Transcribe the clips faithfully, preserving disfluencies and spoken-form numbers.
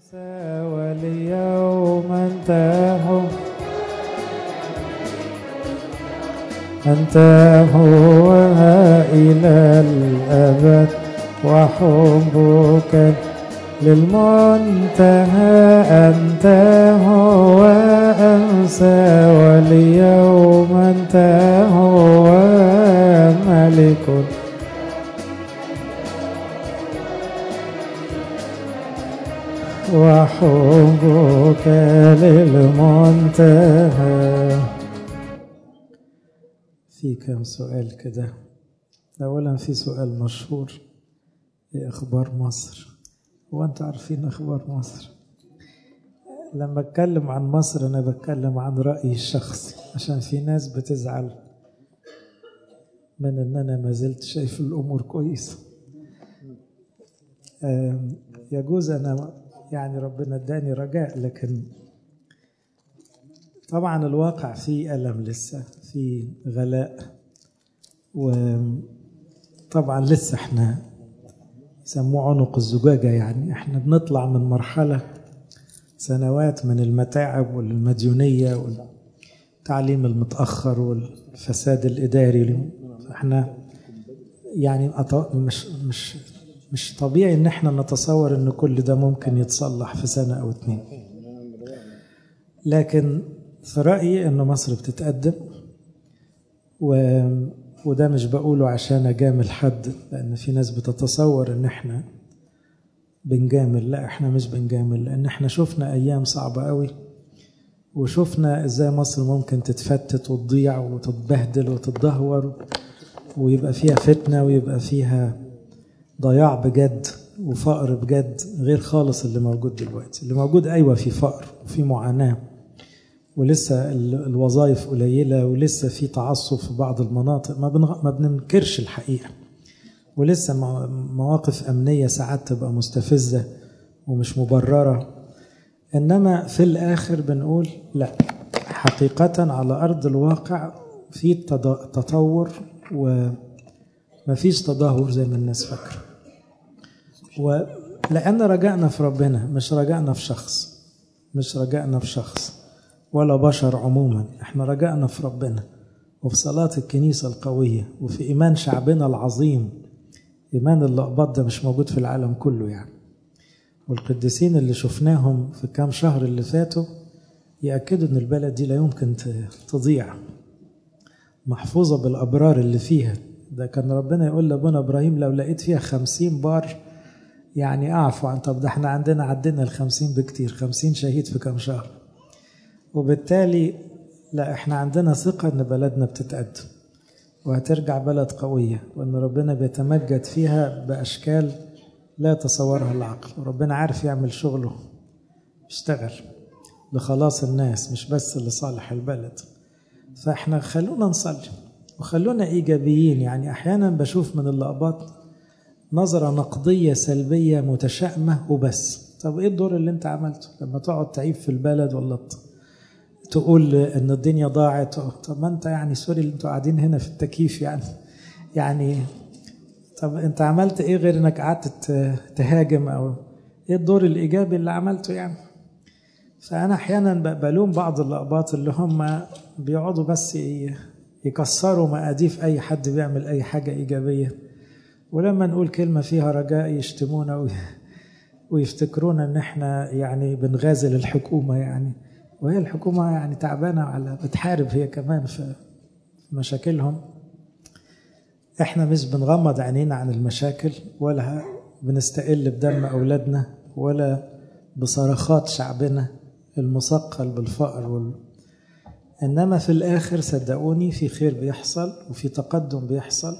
واليوم انتهوا أنت هو إلى الأبد وحبك للمنتهى أنت هو أمسى واليوم أنت هو ملك وحبك للمنتهى. في كم سؤال كده. أولا في سؤال مشهور، إيه أخبار مصر؟ هو أنتوا عارفين أخبار مصر؟ لما أتكلم عن مصر أنا بتكلم عن رأيي الشخصي، عشان في ناس بتزعل من أن أنا ما زلت شايف الأمور كويسة. يجوز أنا يعني ربنا اداني رجاء، لكن طبعا الواقع فيه ألم، لسه فيه غلاء، وطبعا لسه احنا يسموه عنق الزجاجة، يعني احنا بنطلع من مرحلة سنوات من المتاعب والمديونية والتعليم المتأخر والفساد الإداري. احنا يعني مش مش مش طبيعي ان احنا نتصور ان كل ده ممكن يتصلح في سنة او اتنين، لكن في رأيي ان مصر بتتقدم، و... وده مش بقوله عشان اجامل حد، لان في ناس بتتصور ان احنا بنجامل. لا، احنا مش بنجامل، لان احنا شفنا ايام صعبة قوي، وشفنا ازاي مصر ممكن تتفتت وتضيع وتتبهدل وتتدهور، ويبقى فيها فتنة ويبقى فيها ضياع بجد وفقر بجد، غير خالص اللي موجود دلوقتي. اللي موجود أيوة في فقر وفي معاناة، ولسه الوظائف قليلة، ولسه في تعصب في بعض المناطق، ما, ما بننكرش الحقيقة، ولسه مواقف أمنية ساعات تبقى مستفزة ومش مبررة. إنما في الآخر بنقول لا، حقيقة على أرض الواقع في تطور، وما فيش تدهور زي ما الناس فاكرة. ولأن رجعنا في ربنا، مش رجعنا في شخص، مش رجعنا في شخص ولا بشر عموما، احنا رجعنا في ربنا وفي صلاة الكنيسة القوية وفي إيمان شعبنا العظيم. إيمان اللقباط ده مش موجود في العالم كله يعني. والقديسين اللي شفناهم في كام شهر اللي فاتوا يأكدوا أن البلد دي لا يمكن تضيع، محفوظة بالأبرار اللي فيها. ده كان ربنا يقول لابونا إبراهيم لو لقيت فيها خمسين بار يعني أعفو عن، طب ده احنا عندنا عدنا الخمسين بكتير، خمسين شهيد في كام شهر. وبالتالي لا، احنا عندنا ثقة ان بلدنا بتتقدم وهترجع بلد قوية، وان ربنا بيتمجد فيها بأشكال لا يتصورها العقل، وربنا عارف يعمل شغله، يشتغل لخلاص الناس مش بس لصالح البلد. فاحنا خلونا نصلي وخلونا إيجابيين. يعني أحيانا بشوف من اللقبات نظرة نقدية سلبية متشائمة وبس. طب إيه الدور اللي أنت عملته لما تقعد تعيب في البلد ولا تقول إن الدنيا ضاعت؟ طب ما أنت يعني سوري اللي أنتوا قاعدين هنا في التكييف يعني يعني طب أنت عملت إيه غير إنك قعدت تهاجم؟ أو إيه الدور الإيجابي اللي عملته يعني؟ فأنا أحيانا بلوم بعض اللقبات اللي هم بيقعدوا بس يكسروا مقاديف أي حد بيعمل أي حاجة إيجابية، ولما نقول كلمة فيها رجاء يشتمونا ويفتكرونا ان احنا يعني بنغازل الحكومة يعني، وهي الحكومة يعني تعبانة على بتحارب هي كمان في مشاكلهم. احنا مش بنغمض عينينا عن المشاكل، ولا بنستقل بدم أولادنا، ولا بصرخات شعبنا المثقل بالفقر وال... إنما في الآخر صدقوني في خير بيحصل وفي تقدم بيحصل،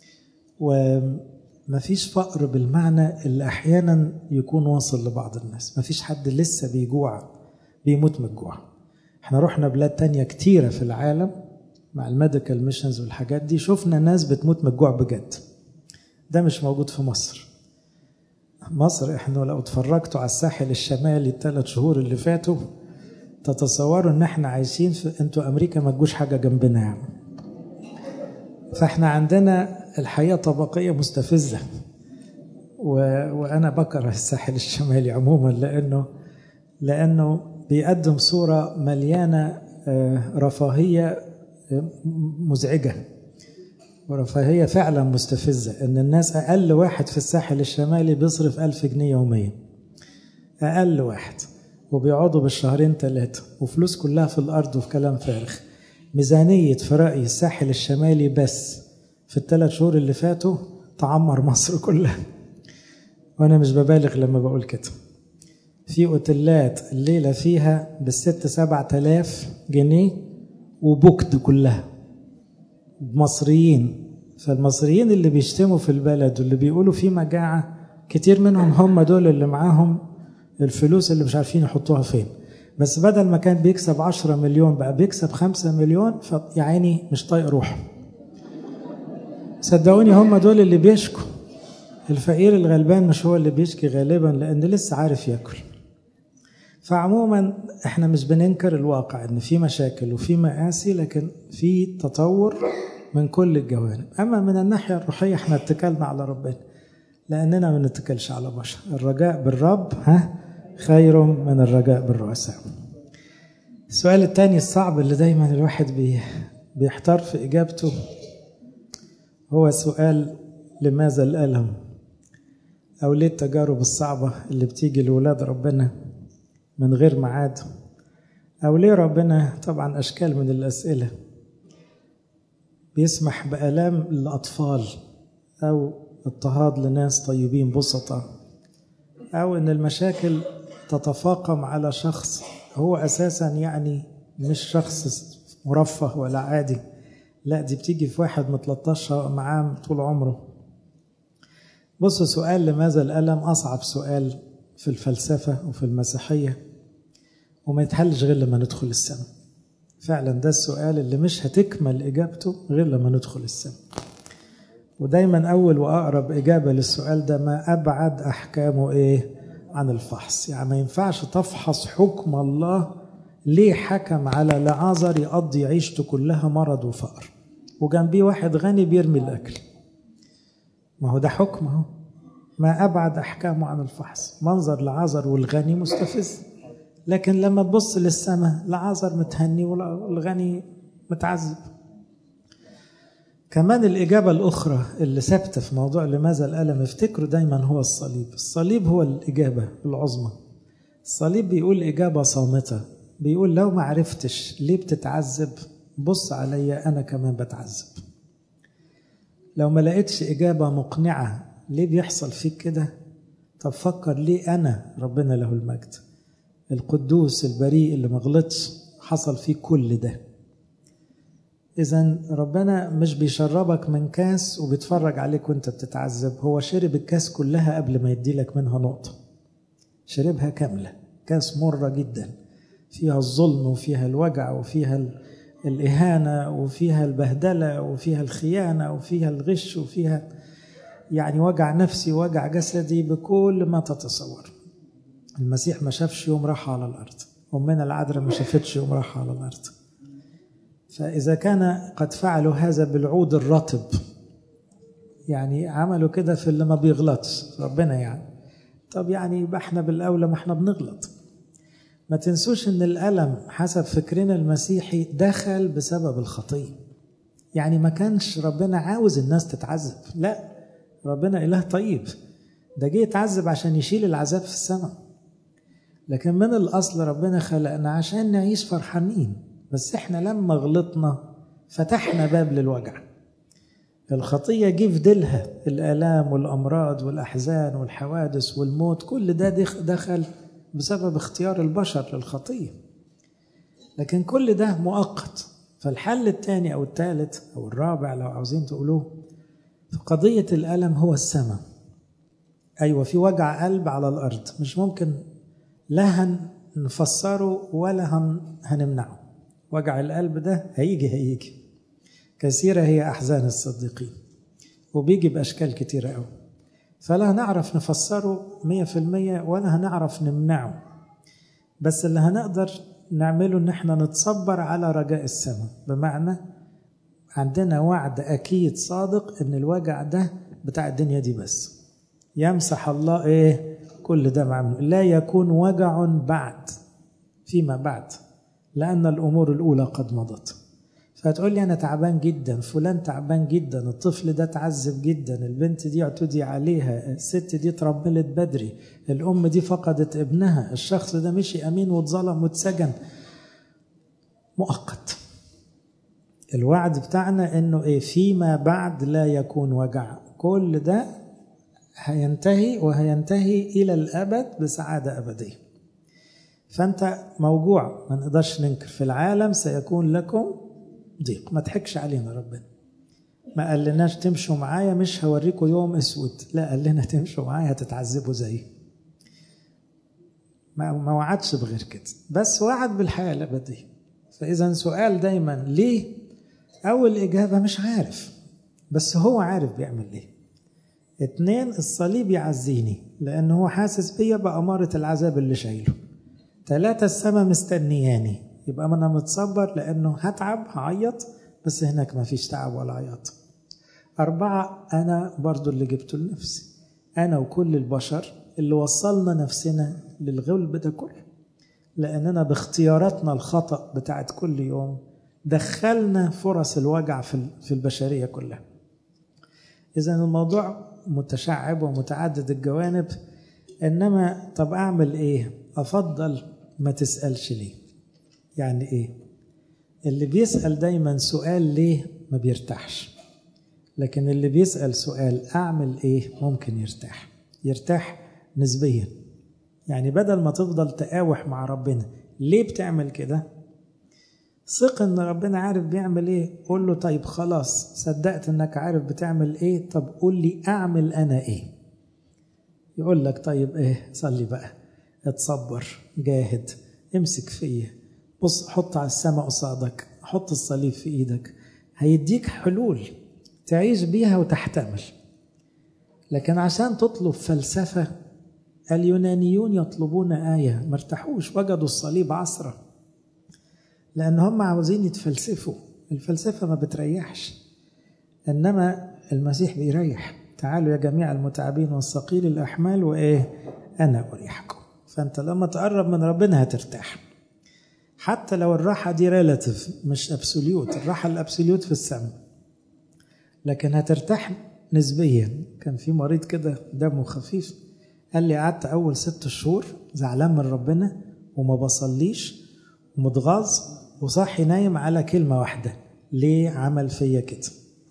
ومفيش فقر بالمعنى اللي أحيانا يكون واصل لبعض الناس. مفيش حد لسه بيجوع بيموت من الجوع. احنا رحنا بلاد تانية كتيرة في العالم مع الميديكال ميشنز والحاجات دي، شفنا ناس بتموت من الجوع بجد. ده مش موجود في مصر. مصر احنا لو اتفرجتوا على الساحل الشمالي الثلاث شهور اللي فاتوا تتصوروا ان احنا عايشين في انتوا امريكا، ما تجوش حاجة جنبنا يعني. فاحنا عندنا الحياة طبقية مستفزة، و... وأنا بكره الساحل الشمالي عموما لأنه لأنه بيقدم صورة مليانة رفاهية مزعجة ورفاهية فعلا مستفزة. إن الناس أقل واحد في الساحل الشمالي بيصرف ألف جنيه يوميا، أقل واحد، وبيقعدوا بالشهرين ثلاثة وفلوس كلها في الأرض وفي كلام فارغ. ميزانية في رأيي الساحل الشمالي بس في الثلاث شهور اللي فاتوا تعمر مصر كلها، وأنا مش ببالغ لما بقول كده. في أوتيلات الليلة فيها بالست سبعة آلاف جنيه وبوكد كلها مصريين. فالمصريين اللي بيشتموا في البلد واللي بيقولوا في مجاعة كتير منهم هم دول اللي معاهم الفلوس اللي مش عارفين يحطوها فين. بس بدل ما كان بيكسب عشرة مليون بقى بيكسب خمسة مليون، فيعني مش طايق روحه. صدقوني هم دول اللي بيشكوا. الفقير الغلبان مش هو اللي بيشكي غالبا، لأن لسه عارف يأكل. فعموما احنا مش بننكر الواقع ان في مشاكل وفي مآسي، لكن في تطور من كل الجوانب. اما من الناحية الروحية احنا اتكلنا على ربنا، لاننا ما نتكلش على بشر. الرجاء بالرب ها خير من الرجاء بالرؤساء. السؤال الثاني الصعب اللي دايما الواحد بي بيحتار في اجابته هو سؤال لماذا الألم؟ او ليه التجارب الصعبة اللي بتيجي لولاد ربنا من غير معاد؟ أو ليه ربنا، طبعا أشكال من الأسئلة، بيسمح بآلام للأطفال أو اضطهاد لناس طيبين بسطة، أو إن المشاكل تتفاقم على شخص هو أساسا يعني مش شخص مرفه ولا عادي، لا دي بتيجي في واحد متلطشها معاه طول عمره. بصوا، سؤال لماذا الألم أصعب سؤال في الفلسفة وفي المسيحية، وما يتحلش غير لما ندخل السماء. فعلا ده السؤال اللي مش هتكمل إجابته غير لما ندخل السماء. ودايما أول وأقرب إجابة للسؤال ده ما أبعد أحكامه إيه عن الفحص. يعني ما ينفعش تفحص حكم الله. ليه حكم على لعازر يقضي عيشته كلها مرض وفقر وجنبيه واحد غني بيرمي الأكل؟ ما هو ده حكمه. ما أبعد أحكامه عن الفحص. منظر لعازر والغني مستفز، لكن لما تبص للسماء لعازر متهني والغني متعذب. كمان الإجابة الأخرى اللي ثابتة في موضوع لماذا الألم، افتكروا دايما، هو الصليب. الصليب هو الإجابة العظمى. الصليب بيقول إجابة صامتة، بيقول لو ما عرفتش ليه بتتعذب بص عليا أنا كمان بتعذب. لو ما لقيتش إجابة مقنعة ليه بيحصل فيك كده، طب فكر ليه أنا ربنا له المجد القدوس البريء اللي مغلطش حصل فيه كل ده. إذن ربنا مش بيشربك من كاس وبيتفرج عليك وانت بتتعذب، هو شرب الكاس كلها قبل ما يديلك منها نقطة. شربها كاملة، كاس مرة جدا فيها الظلم وفيها الوجع وفيها الإهانة وفيها البهدلة وفيها الخيانة وفيها الغش وفيها يعني وجع نفسي ووجع جسدي بكل ما تتصور. المسيح ما شافش يوم راحة على الأرض، أمنا العذراء ما شافتش يوم راحة على الأرض. فإذا كان قد فعلوا هذا بالعود الرطب، يعني عملوا كده في اللي ما بيغلطش ربنا، يعني طب يعني يبقى احنا بالأولى ما احنا بنغلط. ما تنسوش ان الألم حسب فكرنا المسيحي دخل بسبب الخطية. يعني ما كانش ربنا عاوز الناس تتعذب، لا، ربنا إله طيب، ده جه يتعذب عشان يشيل العذاب في السماء. لكن من الأصل ربنا خلقنا عشان نعيش فرحانين، بس احنا لما غلطنا فتحنا باب للوجع. الخطية جه في ديلها الآلام والأمراض والأحزان والحوادث والموت، كل ده دخل بسبب اختيار البشر للخطية. لكن كل ده مؤقت. فالحل الثاني أو الثالث أو الرابع لو عاوزين تقولوه في قضية الألم هو السماء. أيوة، في وجع قلب على الأرض مش ممكن لا هنفسره ولا هنمنعه. وجع القلب ده هيجي هيجي كثيرة هي أحزان الصديقين، وبيجي بأشكال كتيرة أوي، فلا هنعرف نفسره مية في المية ولا هنعرف نمنعه. بس اللي هنقدر نعمله ان احنا نتصبر على رجاء السماء، بمعنى عندنا وعد أكيد صادق ان الوجع ده بتاع الدنيا دي بس، يمسح الله إيه كل دمع منه، لا يكون وجع بعد فيما بعد لأن الأمور الأولى قد مضت. فتقول لي أنا تعبان جدا، فلان تعبان جدا، الطفل ده تعذب جدا، البنت دي اعتدي عليها، الست دي ترملت بدري، الأم دي فقدت ابنها، الشخص ده مشي أمين واتظلم واتسجن. مؤقت. الوعد بتاعنا إنه إيه فيما بعد لا يكون وجع، كل ده هينتهي وهينتهي إلى الأبد بسعادة أبدية. فأنت موجوع، ما نقدرش ننكر، في العالم سيكون لكم ضيق. ما تحكش علينا ربنا، ما قال لناش تمشوا معايا مش هوريكم يوم اسود، لا قال لنا تمشوا معايا هتتعذبوا زي ما, ما وعدش بغير كده، بس وعد بالحياة الأبدية. فإذا سؤال دايما ليه؟ أول إجابة مش عارف، بس هو عارف بيعمل ليه. اتنين، الصليب يعزيني لأنه هو حاسس بيا بأمارة العذاب اللي شايله. ثلاثة، السماء مستنياني، يبقى أنا متصبر لأنه هتعب هعيط، بس هناك ما فيش تعب ولا عياط. أربعة، أنا برضو اللي جبته لنفسي، أنا وكل البشر اللي وصلنا نفسنا للغلب ده كله، لأننا باختياراتنا الخطأ بتاعت كل يوم دخلنا فرص الوجع في البشرية كلها. إذن الموضوع متشعب ومتعدد الجوانب. إنما طب أعمل إيه؟ أفضل ما تسألش ليه. يعني إيه؟ اللي بيسأل دايما سؤال ليه ما بيرتاحش، لكن اللي بيسأل سؤال أعمل إيه ممكن يرتاح، يرتاح نسبيا. يعني بدل ما تفضل تقاوح مع ربنا ليه بتعمل كده، ثق ان ربنا عارف بيعمل ايه. قول له طيب خلاص صدقت انك عارف بتعمل ايه، طب قول لي اعمل انا ايه. يقول لك طيب ايه، صلي بقى، اتصبر، جاهد، امسك فيه، بص، حط على السماء قصادك، حط الصليب في ايدك، هيديك حلول تعيش بيها وتحتمل. لكن عشان تطلب فلسفة، اليونانيون يطلبون آية، ما ارتاحوش، وجدوا الصليب عصرة، لأن هم عاوزين يتفلسفوا. الفلسفة ما بتريحش، إنما المسيح بيريح. تعالوا يا جميع المتعبين والثقيل الأحمال وإيه أنا أريحكم. فأنت لما تقرب من ربنا هترتاح، حتى لو الراحة دي ريلاتيف مش أبسوليوت. الراحة الأبسوليوت في السماء، لكن هترتاح نسبيا. كان في مريض كده دمه خفيف، قال لي قعدت أول ست شهور زعلان من ربنا وما بصليش ومتغاظ وصحي نايم على كلمة واحدة، ليه عمل فيا كده؟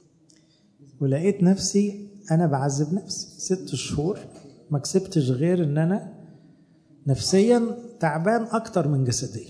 ولقيت نفسي أنا بعذب نفسي ست شهور ما كسبتش غير أن أنا نفسيا تعبان أكتر من جسديا.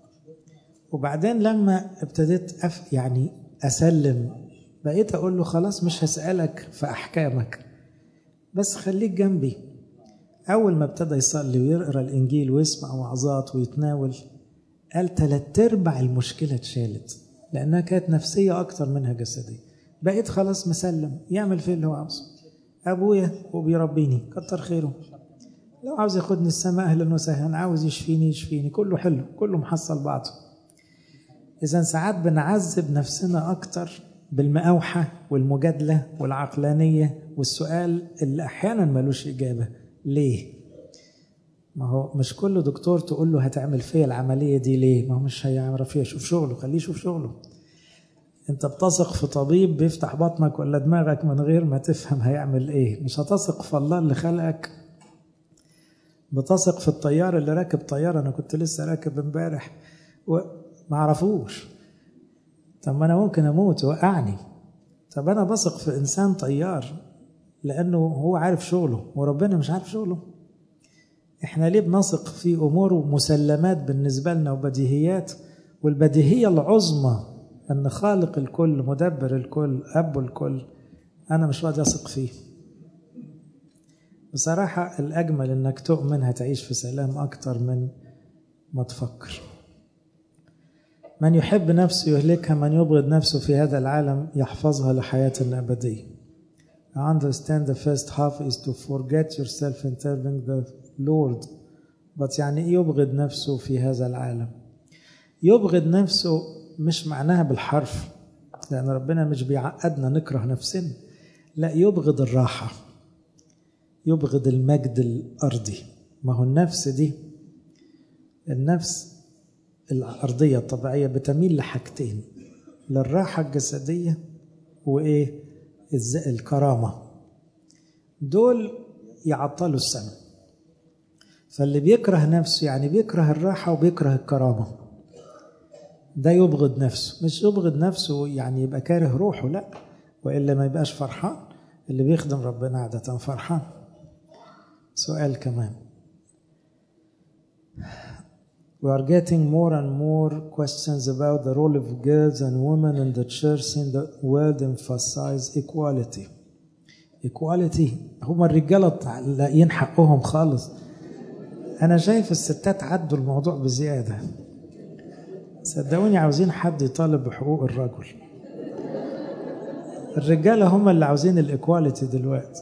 وبعدين لما ابتديت أف يعني أسلم، بقيت أقول له خلاص مش هسألك في أحكامك، بس خليك جنبي. أول ما ابتدى يصلي ويقرأ الإنجيل ويسمع وعظات ويتناول، قال تلات ارباع المشكلة اتشالت، لأنها كانت نفسية أكتر منها جسدية. بقيت خلاص مسلم، يعمل فيه اللي هو عاوزه. أبويا وبيربيني كتر خيره، لو عاوز ياخدني السماء أهلا وسهلا، عاوز يشفيني يشفيني، كله حلو، كله محصل بعضه. إذا ساعات بنعذب نفسنا أكتر بالمقاوحة والمجادلة والعقلانية والسؤال اللي أحيانا ملوش إجابة. ليه؟ ما هو مش كل دكتور تقول له هتعمل فيا العملية دي ليه، ما هو مش هيعرف فيها. شوف شغله، خليه يشوف شغله. انت بتثق في طبيب بيفتح بطنك ولا دماغك من غير ما تفهم هيعمل ايه؟ مش هتثق في الله اللي خلقك. بتثق في الطيار اللي راكب طيارة. انا كنت لسه راكب امبارح وما عرفوش، طب ما انا ممكن اموت وقعني. طب انا بثق في انسان طيار لانه هو عارف شغله وربنا مش عارف شغله. احنا ليه بنثق في امور مسلمات بالنسبة لنا وبديهيات، والبديهية العظمى ان خالق الكل مدبر الكل اب الكل انا مش راضي اثق فيه. بصراحة الاجمل انك تؤمن هتعيش في سلام اكتر من ما تفكر. من يحب نفسه يهلكها، من يبغض نفسه في هذا العالم يحفظها لحياة أبدية. I understand the first half is to forget yourself in serving the Lord. but يعني إيه يبغض نفسه في هذا العالم؟ يبغض نفسه مش معناها بالحرف، لأن ربنا مش بيعقدنا نكره نفسنا، لا، يبغض الراحة، يبغض المجد الأرضي. ما هو النفس دي، النفس الأرضية الطبيعية بتميل لحاجتين، للراحة الجسدية وإيه؟ الكرامة. دول يعطلوا السماء. فاللي بيكره نفسه يعني بيكره الراحة وبيكره الكرامة، ده يبغض نفسه. مش يبغض نفسه يعني يبقى كاره روحه، لا، وإلا ما يبقاش فرحان. اللي بيخدم ربنا عادة فرحان. سؤال كمان. We are getting more and more questions about the role of girls and women in the church in the world emphasize equality. Equality هم الرجالة لاقيين حقهم خالص. أنا شايف الستات عدوا الموضوع بزيادة. صدقوني عاوزين حد يطالب بحقوق الرجل. الرجالة هم اللي عاوزين الايكواليتي دلوقتي.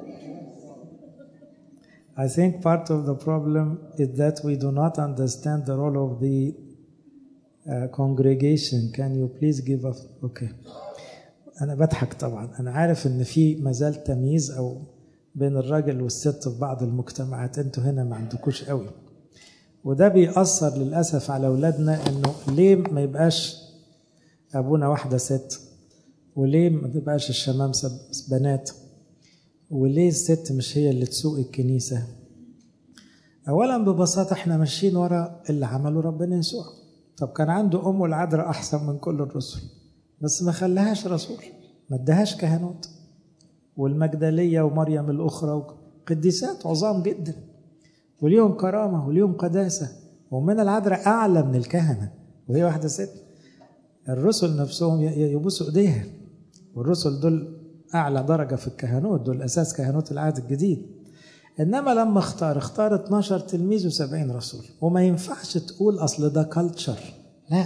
I think part of the problem is that we do not understand the role of the uh, congregation. Can you please give us... Okay. أنا بضحك طبعا. أنا عارف إن في مازال تمييز أو بين الراجل والست في بعض المجتمعات. أنتوا هنا ما عندكوش قوي، وده بيأثر للأسف على أولادنا. إنه ليه ما يبقاش أبونا واحدة ست، وليه ما تبقاش الشمامسة بنات، وليه الست مش هي اللي تسوق الكنيسة؟ أولا ببساطة احنا ماشيين ورا اللي عمله ربنا يسوع. طب كان عنده أم العذراء أحسن من كل الرسل، بس ما خلاهاش رسول، ما ادهاش كهنوت. والمجدلية ومريم الأخرى قديسات عظام جدا، وليهم كرامة وليهم قداسة، ومن العذراء أعلى من الكهنة وهي واحدة ست. الرسل نفسهم يبوسوا إيديها، والرسل دول أعلى درجة في الكهنوت، دول أساس كهنوت العهد الجديد. إنما لما اختار اختار اتناشر تلميذ وسبعين رسول. وما ينفعش تقول أصل ده كالتشر، لا.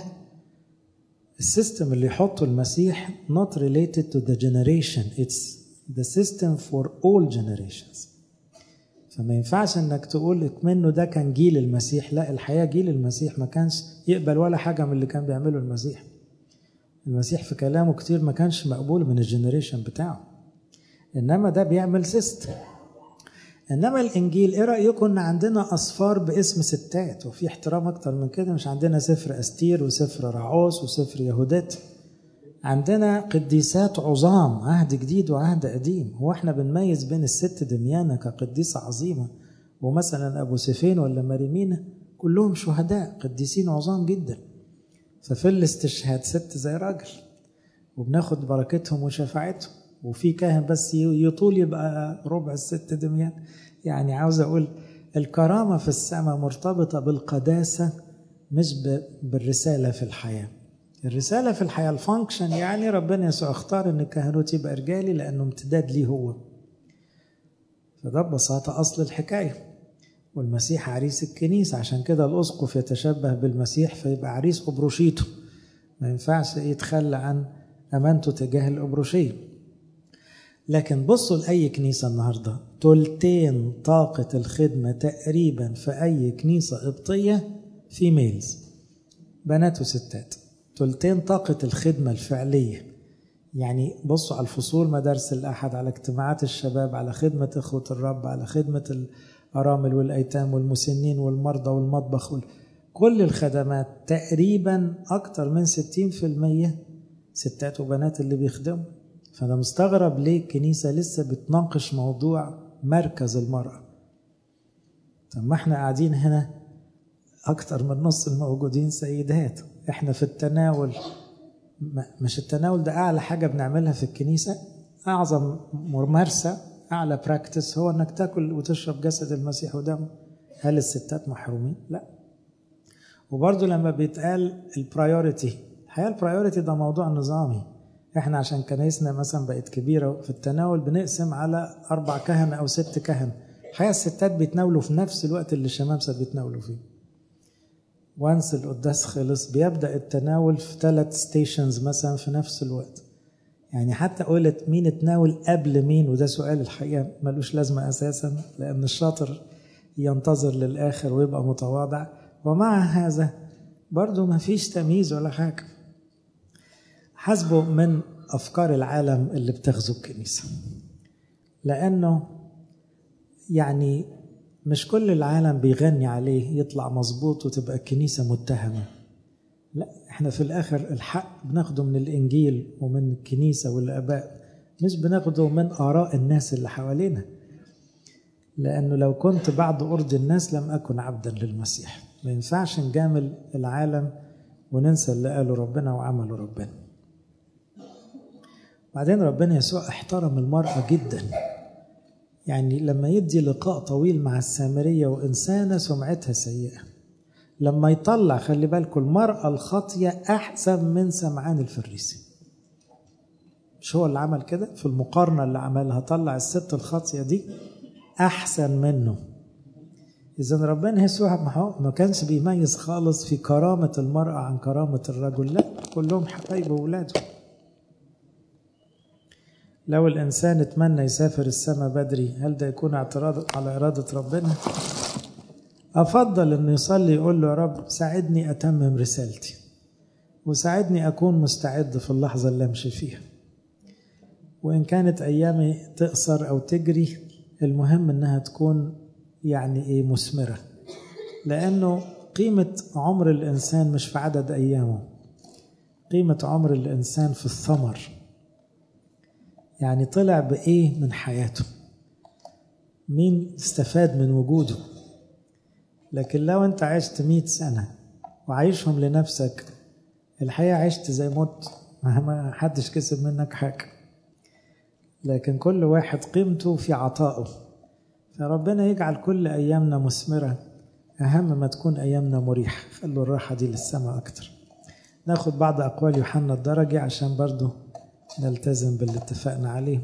السيستم اللي يحطه المسيح not related to the generation, it's the system for all generations. فما ينفعش انك تقول منه ده كان جيل المسيح. لا، الحقيقة جيل المسيح ما كانش يقبل ولا حاجة من اللي كان بيعمله المسيح. المسيح في كلامه كتير ما كانش مقبول من الجنريشن بتاعه، انما ده بيعمل سيستم. انما الانجيل، ايه رايكم ان عندنا اصفار باسم ستات؟ وفي احترام اكتر من كده مش عندنا سفر استير وسفر رعوس وسفر يهودات؟ عندنا قديسات عظام، عهد جديد وعهد قديم. هو احنا بنميز بين الست دميانة كقديسة عظيمة ومثلا ابو سيفين ولا مريمينة؟ كلهم شهداء قديسين عظام جدا. ففي الاستشهاد ست زي راجل، وبناخد بركتهم وشفاعتهم. وفي كاهن بس يطول يبقى ربع الست دميان. يعني عاوز اقول الكرامة في السماء مرتبطة بالقداسة مش بالرسالة في الحياة. الرسالة في الحياة الفانكشن، يعني ربنا يسوع اختار ان الكهنوت يبقى رجالي لانه امتداد ليه هو. فده ببساطة اصل الحكاية. والمسيح عريس الكنيسة، عشان كده الاسقف يتشبه بالمسيح فيبقى عريس أبروشيته. ما ينفعش يتخلى عن امانته تجاه الأبروشية. لكن بصوا لأي كنيسة النهاردة، تلتين طاقة الخدمة تقريبا في أي كنيسة قبطية في ميلز، بنات وستات. تلتين طاقة الخدمة الفعلية. يعني بصوا على الفصول، مدارس الأحد، على اجتماعات الشباب، على خدمة إخوة الرب، على خدمة الأرامل والأيتام والمسنين والمرضى والمطبخ، كل الخدمات تقريبا أكتر من ستين في المية ستات وبنات اللي بيخدموا. فأنا مستغرب ليه الكنيسة لسه بتناقش موضوع مركز المرأة. طب ما احنا قاعدين هنا أكتر من نص الموجودين سيدات. احنا في التناول، مش التناول ده أعلى حاجة بنعملها في الكنيسة؟ أعظم ممارسة، أعلى براكتس هو أنك تأكل وتشرب جسد المسيح ودمه. هل الستات محرومين؟ لا. وبرضو لما بيتقال البرايوريتي، الحقيقة البرايوريتي ده موضوع نظامي. احنا عشان كنايسنا مثلا بقت كبيرة في التناول بنقسم على أربع كهنة أو ست كهنة. الحقيقة الستات بيتناولوا في نفس الوقت اللي الشمامسة بيتناولوا فيه. وانس القداس خلص بيبدأ التناول في ثلاث ستيشنز مثلا في نفس الوقت. يعني حتى قلت مين اتناول قبل مين، وده سؤال الحقيقة ملوش لازمة أساسا، لأن الشاطر ينتظر للآخر ويبقى متواضع. ومع هذا برضو ما فيش تمييز ولا حاجة. حسبوا من أفكار العالم اللي بتغزو الكنيسة، لأنه يعني مش كل العالم بيغني عليه يطلع مظبوط وتبقى الكنيسة متهمة. لا، احنا في الآخر الحق بناخده من الإنجيل ومن الكنيسة والآباء، مش بناخده من آراء الناس اللي حوالينا، لأنه لو كنت بعد أرض الناس لم أكن عبدا للمسيح. ما ينفعش نجامل العالم وننسى اللي قاله ربنا وعمله ربنا. بعدين ربنا يسوع احترم المرأة جدا، يعني لما يدي لقاء طويل مع السامرية وإنسانة سمعتها سيئة، لما يطلع خلي بالكم المرأة الخاطية أحسن من سمعان الفريسي. مش هو اللي عمل كده في المقارنة اللي عملها؟ طلع الست الخاطية دي أحسن منه. إذن ربنا يسوع ما كانش بيميز خالص في كرامة المرأة عن كرامة الرجل، لا، كلهم حبايب وولاده. لو الإنسان اتمنى يسافر السماء بدري، هل ده يكون اعتراض على إرادة ربنا؟ أفضل أنه يصلي يقول له يا رب ساعدني أتمم رسالتي، وساعدني أكون مستعد في اللحظة اللي أمشي فيها، وإن كانت أيامي تقصر أو تجري، المهم أنها تكون يعني إيه مثمرة، لأنه قيمة عمر الإنسان مش في عدد أيامه، قيمة عمر الإنسان في الثمر، يعني طلع بإيه من حياته، مين استفاد من وجوده. لكن لو أنت عشت مئة سنة وعايشهم لنفسك، الحقيقة عشت زي موت، ما حدش كسب منك حاجة. لكن كل واحد قيمته في عطائه، فربنا يجعل كل أيامنا مثمرة، أهم ما تكون أيامنا مريحة. خلوا الراحة دي للسماء أكتر. ناخد بعض أقوال يوحنا الدرجي عشان برضو نلتزم باللي اتفقنا عليه.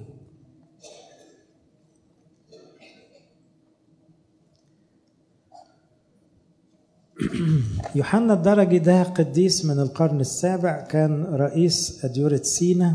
يوحنا الدرجي ده قديس من القرن السابع، كان رئيس أديرة سينا،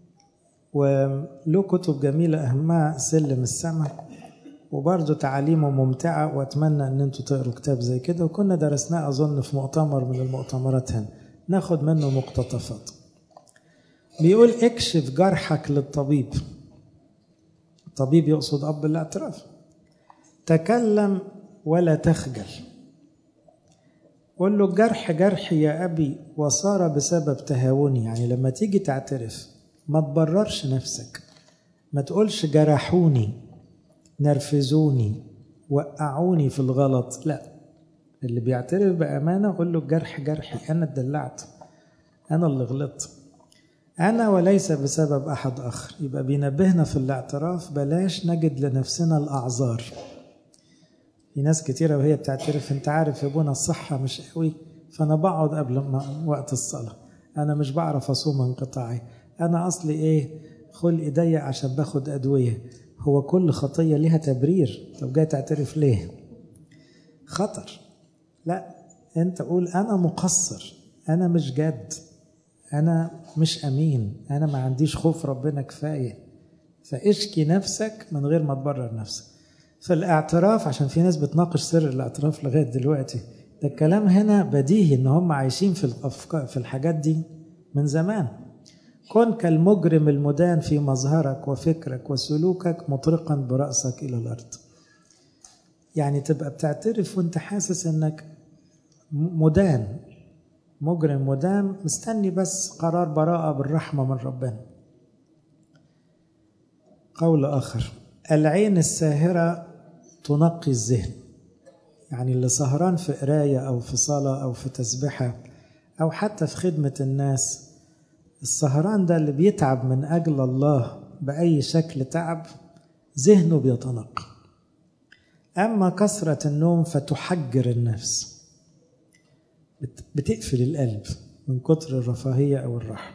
وله كتب جميلة أهمها سلم السماء، وبرضه تعاليمه ممتعة، وأتمنى أن أنتوا تقروا كتاب زي كده، وكنا درسناه أظن في مؤتمر من المؤتمرات هنا، ناخد منه مقتطفات. بيقول اكشف جرحك للطبيب، الطبيب يقصد أب الاعتراف، تكلم ولا تخجل، قول له الجرح جرحي يا أبي وصار بسبب تهاوني. يعني لما تيجي تعترف ما تبررش نفسك، ما تقولش جرحوني، نرفزوني، وقعوني في الغلط، لا، اللي بيعترف بأمانة قول له الجرح جرحي، أنا اتدلعت، أنا اللي غلطت، أنا وليس بسبب أحد آخر. يبقى بينبهنا في الاعتراف بلاش نجد لنفسنا الأعذار. في ناس كتيرة وهي بتعترف انت عارف يا ابونا الصحة مش قوي، فأنا بقعد قبل ما وقت الصلاة، أنا مش بعرف أصوم انقطاعي، أنا أصلي إيه خلقي ضيق عشان باخد أدوية. هو كل خطية ليها تبرير، طب جاي تعترف ليه؟ خطر. لا، انت قول أنا مقصر، أنا مش جد، أنا مش أمين، أنا ما عنديش خوف ربنا كفاية، فاشكي نفسك من غير ما تبرر نفسك. فالاعتراف، عشان في ناس بتناقش سر الاعتراف لغاية دلوقتي، ده الكلام هنا بديهي ان هم عايشين في الافكار في الحاجات دي من زمان. كن كالمجرم المدان في مظهرك وفكرك وسلوكك مطرقا برأسك الى الارض. يعني تبقى بتعترف وانت حاسس انك مدان، مجرم مدان مستني بس قرار براءة بالرحمة من ربنا. قول آخر، العين الساهرة تنقي الذهن. يعني اللي سهران في قراية أو في صلاة أو في تسبحة أو حتى في خدمة الناس، السهران ده اللي بيتعب من أجل الله بأي شكل تعب، ذهنه بيتنقى. أما كثرة النوم فتحجر النفس، بتقفل القلب من كتر الرفاهية أو الراحة.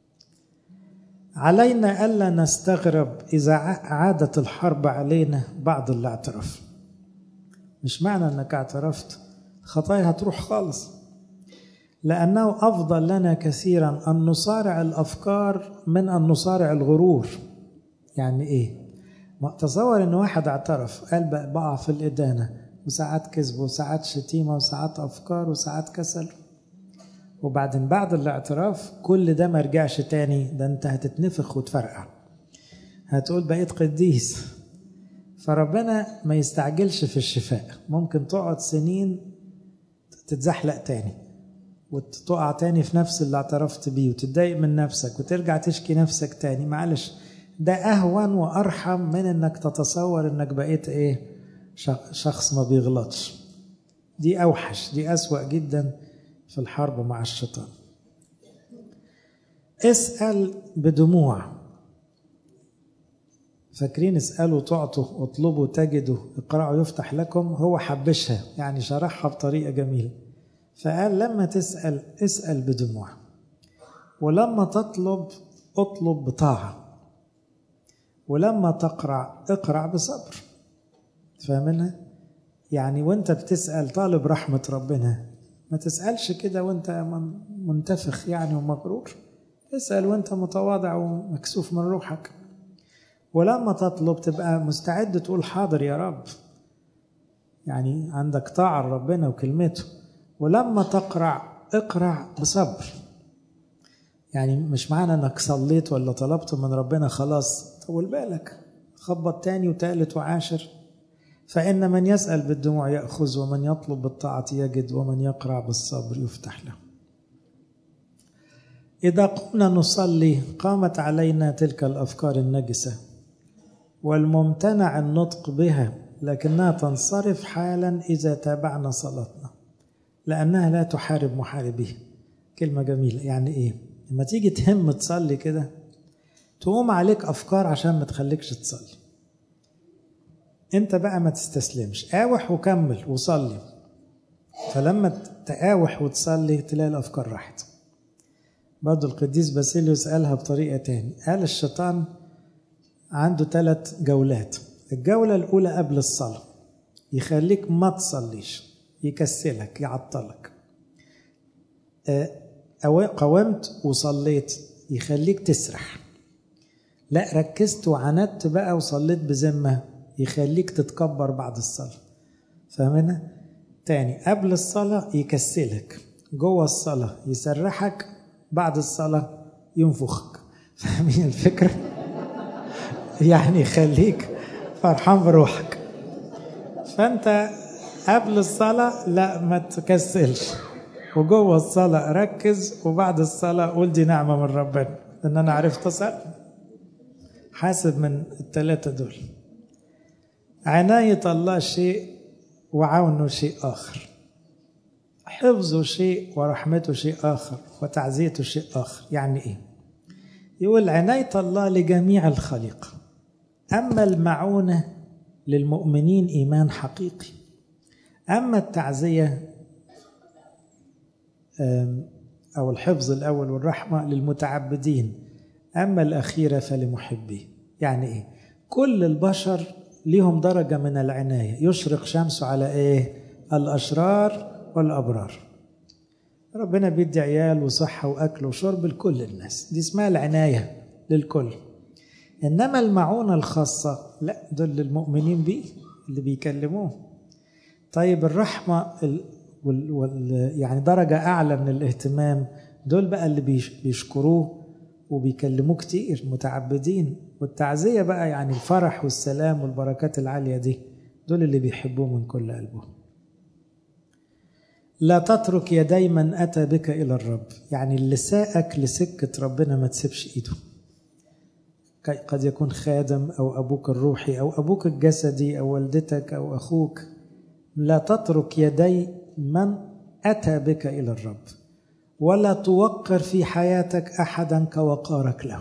علينا ألا نستغرب إذا عادت الحرب علينا بعد الاعتراف. مش معنى أنك اعترفت خطايا هتروح خالص، لأنه أفضل لنا كثيرا أن نصارع الأفكار من أن نصارع الغرور. يعني إيه؟ تصور أن واحد اعترف قال بقع في الإدانة، وساعات كذب وساعات شتيمة وساعات أفكار وساعات كسل، وبعدين بعد الاعتراف كل ده ما رجعش تاني، ده انت هتتنفخ وتفرقع، هتقول بقيت قديس. فربنا ما يستعجلش في الشفاء. ممكن تقعد سنين تتزحلق تاني وتقع تاني في نفس اللي اعترفت بيه وتتضايق من نفسك وترجع تشكي نفسك تاني. معلش، ده أهون وأرحم من إنك تتصور إنك بقيت إيه شخص ما بيغلطش. دي أوحش، دي أسوأ جدا في الحرب مع الشيطان. اسأل بدموع. فاكرين اسألوا تعطوا، اطلبوا تجدوا، اقرأوا يفتح لكم. هو حبشها يعني شرحها بطريقة جميلة. فقال لما تسأل اسأل بدموع، ولما تطلب اطلب بطاعة، ولما تقرع اقرع بصبر. فاهمينها؟ يعني وانت بتسأل طالب رحمة ربنا، ما تسألش كده وانت منتفخ يعني ومغرور. اسأل وانت متواضع ومكسوف من روحك. ولما تطلب تبقى مستعد تقول حاضر يا رب، يعني عندك طاعة لربنا وكلمته. ولما تقرع اقرع بصبر، يعني مش معنى انك صليت ولا طلبت من ربنا خلاص طول بالك، خبط تاني وتالت وعاشر. فإن من يسأل بالدموع يأخذ، ومن يطلب بالطاعة يجد، ومن يقرع بالصبر يفتح له. إذا قمنا نصلي قامت علينا تلك الأفكار النجسة والممتنع النطق بها، لكنها تنصرف حالا إذا تابعنا صلاتنا، لأنها لا تحارب محاربيه. كلمة جميلة. يعني إيه؟ لما تيجي تهم تصلي كده تقوم عليك أفكار عشان ما تخليكش تصلي. أنت بقى ما تستسلمش، آوح وكمل وصلي. فلما تآوح وتصلي تلاقي الأفكار راحت. برضو القديس باسيليوس قالها بطريقة تاني. قال الشيطان عنده ثلاث جولات. الجولة الأولى قبل الصلاة يخليك ما تصليش، يكسلك، يعطلك. قومت وصليت يخليك تسرح. لا ركزت وعندت بقى وصليت بذمة يخليك تتكبر بعد الصلاة. فاهمنا؟ تاني قبل الصلاة يكسلك، جوه الصلاة يسرحك، بعد الصلاة ينفخك. فاهمين الفكرة؟ يعني يخليك فرحان بروحك. فأنت قبل الصلاة لا ما تكسلش، وجوه الصلاة ركز، وبعد الصلاة قول دي نعمة من ربنا إن أنا عرفت أصلي. حاسب من الثلاثة دول. عناية الله شيء وعونه شيء آخر، حفظه شيء ورحمته شيء آخر، وتعزيته شيء آخر. يعني إيه؟ يقول عناية الله لجميع الخليقة، أما المعونة للمؤمنين إيمان حقيقي، أما التعزية أو الحفظ الأول والرحمة للمتعبدين، أما الأخيرة فلمحبيه. يعني إيه؟ كل البشر ليهم درجة من العناية. يشرق شمسه على إيه؟ الأشرار والأبرار. ربنا بيدي عيال وصحة وأكل وشرب لكل الناس، دي اسمها العناية للكل. إنما المعونة الخاصة لا، دول للمؤمنين بيه اللي بيكلموه. طيب الرحمة ال... وال... وال... يعني درجة أعلى من الاهتمام، دول بقى اللي بيشكروه وبيكلموه كتير، متعبدين. والتعزية بقى يعني الفرح والسلام والبركات العالية دي، دول اللي بيحبوه من كل قلبهم. لا تترك يدي من أتى بك إلى الرب، يعني اللي ساقك لسكة ربنا ما تسيبش إيده. قد يكون خادم أو أبوك الروحي أو أبوك الجسدي أو والدتك أو أخوك. لا تترك يدي من أتى بك إلى الرب، ولا توقر في حياتك أحدا كوقارك له.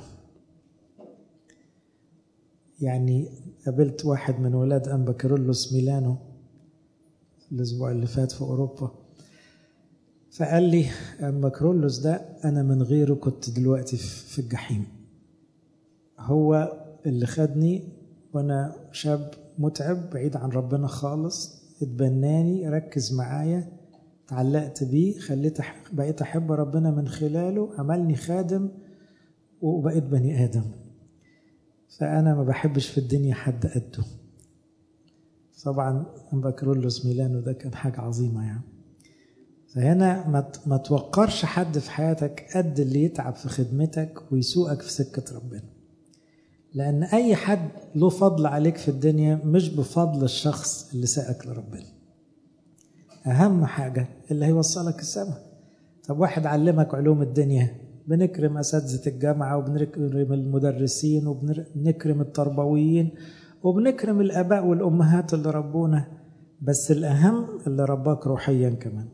يعني قابلت واحد من ولاد أنبا كيرلس ميلانو الأسبوع اللي فات في أوروبا، فقال لي أنبا كيرلس ده أنا من غيره كنت دلوقتي في الجحيم. هو اللي خدني وأنا شاب متعب بعيد عن ربنا خالص، اتبناني، ركز معايا، تعلقت بيه، خليت بقيت أحب ربنا من خلاله، عملني خادم وبقيت بني آدم. فأنا ما بحبش في الدنيا حد قده. طبعا أنبا كيرلس ميلانو ده كان حاجة عظيمة يعني. فهنا ما توقرش حد في حياتك قد اللي يتعب في خدمتك ويسوقك في سكة ربنا. لأن أي حد له فضل عليك في الدنيا مش بفضل الشخص اللي ساقك لربنا. أهم حاجة اللي هيوصلك السماء. طب واحد علمك علوم الدنيا، بنكرم أساتذة الجامعة وبنكرم المدرسين وبنكرم التربويين وبنكرم الآباء والأمهات اللي ربونا، بس الأهم اللي رباك روحيا كمان.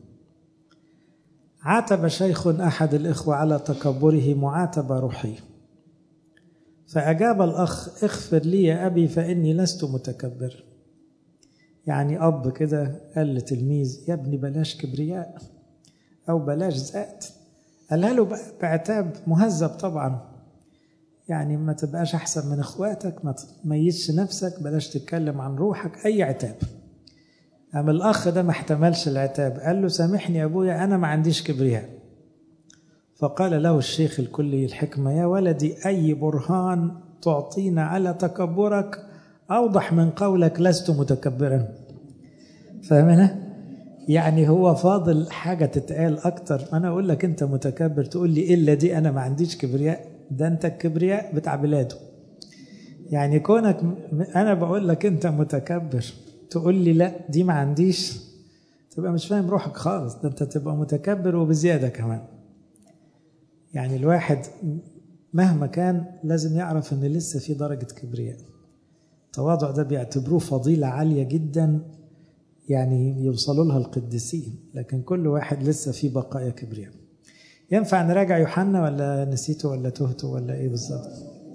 عاتب شيخ أحد الإخوة على تكبره معاتبة روحية، فأجاب الأخ: اغفر لي يا أبي فإني لست متكبر. يعني أب كده قال لتلميذ: يا ابني بلاش كبرياء أو بلاش ذات. قالها له بعتاب مهذب طبعا، يعني ما تبقاش أحسن من إخواتك، ما تميزش نفسك، بلاش تتكلم عن روحك، أي عتاب. أما الأخ ده ما احتملش العتاب، قال له: سامحني يا أبويا أنا ما عنديش كبرياء. فقال له الشيخ الكلي الحكمة: يا ولدي أي برهان تعطينا على تكبرك أوضح من قولك لست متكبرا. فاهمنا؟ يعني هو فاضل حاجة تتقال أكتر. أنا أقول لك أنت متكبر تقول لي إلا دي أنا ما عنديش كبرياء؟ ده أنت الكبرياء بتاع بلاده. يعني كونك أنا بقول لك أنت متكبر تقول لي لا دي ما عنديش، تبقى مش فاهم روحك خالص. ده أنت تبقى متكبر وبزيادة كمان. يعني الواحد مهما كان لازم يعرف أن لسه في درجة كبرياء. التواضع ده بيعتبروه فضيلة عالية جدا، يعني يوصلوا لها القديسين، لكن كل واحد لسه في بقايا كبرياء. ينفع نراجع يوحنا ولا نسيته ولا تهته ولا ايه بالظبط؟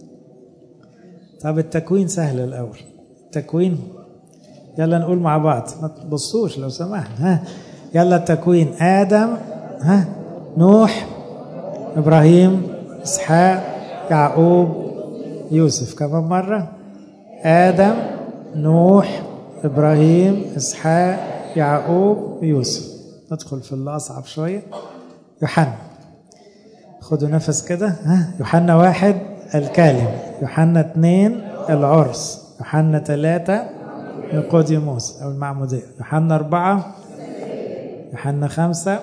طب التكوين سهل الأول. التكوين يلا نقول مع بعض، ما تبصوش لو سمحت. ها يلا التكوين: آدم، ها نوح، إبراهيم، إسحاق، يعقوب، يوسف. كمان مرة: آدم، نوح، إبراهيم، إسحاق، يعقوب، يوسف. ندخل في اللي أصعب شوية: يوحنا. خدوا نفس كده. ها يوحنا واحد الكلمة، يوحنا اثنين العرس، يوحنا ثلاثة نيقوديموس أو المعمودية، يوحنا أربعة، يوحنا خمسة.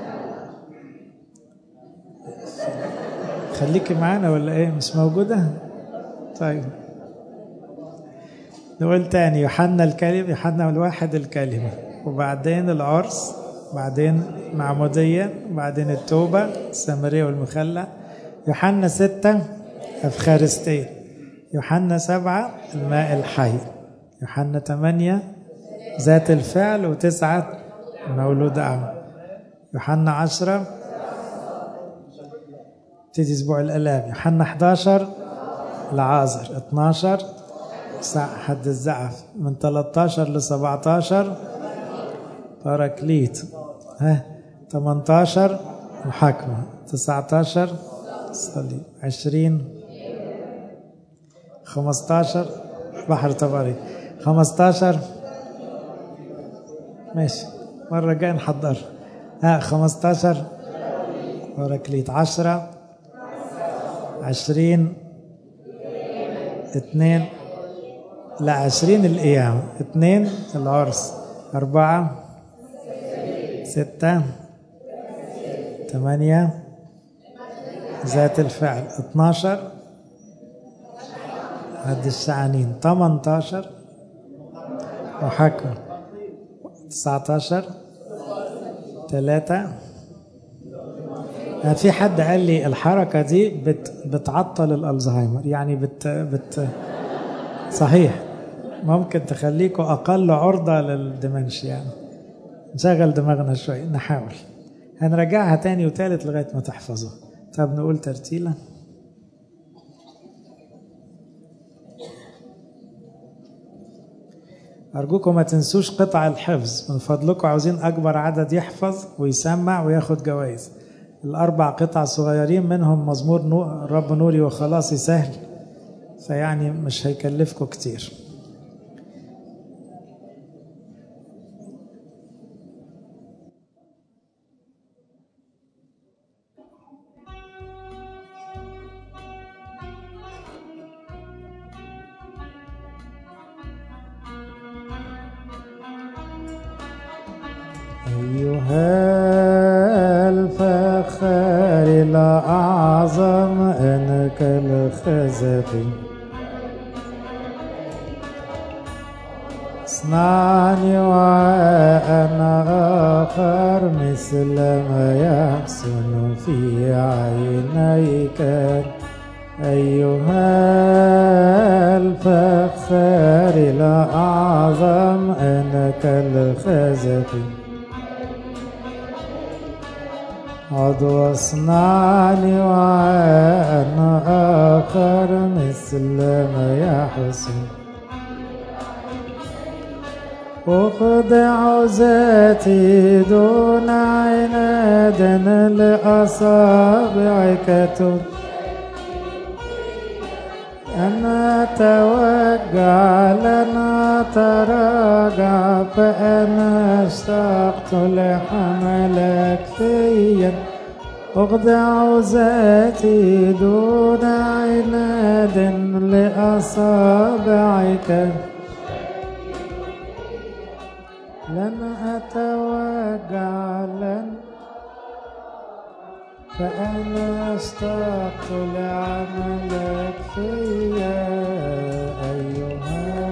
خليكي معانا ولا ايه؟ مش موجودة؟ طيب نقول تاني: يوحنا الكلمة، يوحنا الواحد الكلمة، وبعدين العرس، بعدين معمودية، بعدين التوبة، السامرية والمخلة، يوحنا ستة أفخارستية، يوحنا سبعة الماء الحي، يوحنا ثمانية ذات الفعل، وتسعة مولود أعمى، يوحنا عشرة تيجي أسبوع الآلام، يوحنا أحد عشر العازر، اثناشر حد الزعف، من ثلاثة عشر ل سبعة عشر باراكليت، ها ثمانية عشر محاكمة، تسعة عشر صليب، عشرين خمسة عشر بحر طبري، خمسة عشر ماشي مرة جاي نحضر. ها خمسة عشر باراكليت، عشرة عشرين اثنين لا عشرين القيامة، اثنين العرس، أربعة ستة ثمانية ذات الفعل، اثناشر عد الشعانين، ثمانية عشر محاكمة، تسعة عشر ثلاثة. في حد قال لي الحركة دي بت بتعطل الألزهايمر، يعني بت بت صحيح ممكن تخليكوا أقل عرضة للدمنشيا. يعني نشغل دماغنا شوي، نحاول. هنرجعها تاني وتالت لغاية ما تحفظها. طب نقول ترتيلة. أرجوكم ما تنسوش قطع الحفظ من فضلكم، عاوزين أكبر عدد يحفظ ويسمع وياخد جوائز. الأربع قطع صغيرين منهم مزمور نور رب نوري وخلاصي سهل، فيعني مش هيكلفكم كتير. أيها الفخار الأعظم أنك الخزفي واصنعني وأنا آخر مثل ما يحسن في عينيك أيها الفخار الأعظم أنا كالخزف عد واصنعني وأنا آخر مثل ما يحسن أخضع ذاتي دون عناد لأصابعك أنا أتوجع لنا تراجع فأنا اشتقت لحملك فيا أخضع ذاتي دون عناد لأصابعك لن أتوجع لن فأنا اشتقت لعملك فيا أيها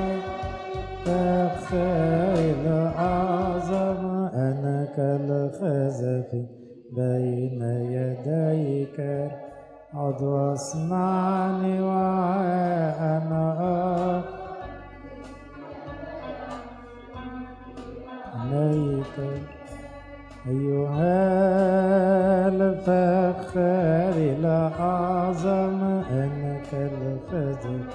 فخيل أعظم أنا كالخزف بين يديك عد واصنعني وأنا عليك أيها الفخار الأعظم أنك الخزف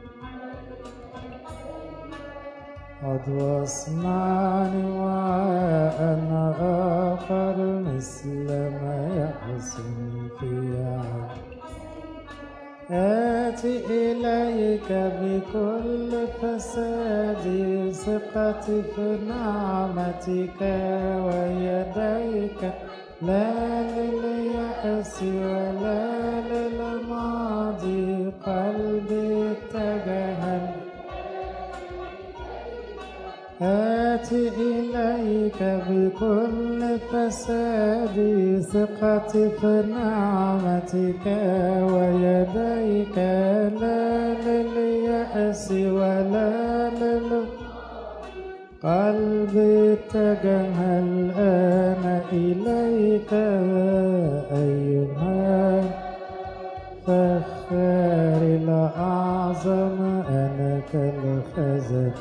عد واصنعني وأنا آخر مثل ما يحسن في عين آتي إليك بكل فسادي ثقتي في نعمتك ويديك لا لليأس ولا للماضي قلبي اتجه آتي إليك بكل فسادي ثقتي في نعمتك ويديك لا لليأس ولا لل قلبي اتجه الآن إليك أيها فخار الأعظم أنا كالخزف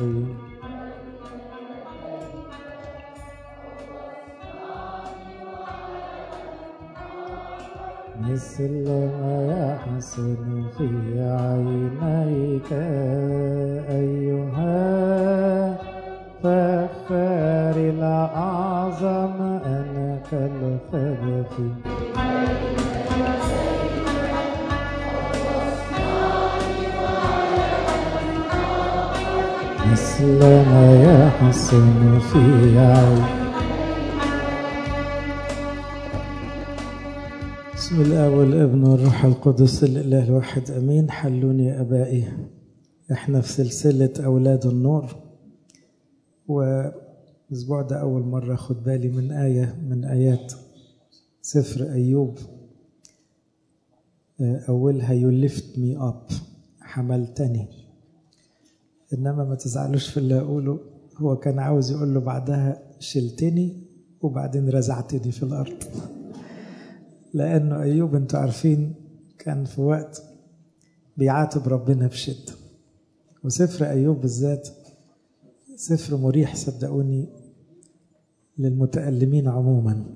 مثل ما يحسن في عينيك أيها فخار الأعظم أنا كالخزف مثل ما يحسن في عينيك. بسم الله والابن والروح القدس الإله الواحد أمين. حلوني يا أبائي، احنا في سلسلة أولاد النور، والأسبوع ده أول مرة أخد بالي من آية من آيات سفر أيوب، أولها you lift me up، حملتني. إنما ما تزعلوش في اللي أقوله، هو كان عاوز يقول له بعدها شلتني وبعدين رزعتني في الأرض، لأنه أيوب انتوا عارفين كان في وقت بيعاتب ربنا بشدة، وسفر أيوب بالذات سفر مريح صدقوني للمتألمين عموما،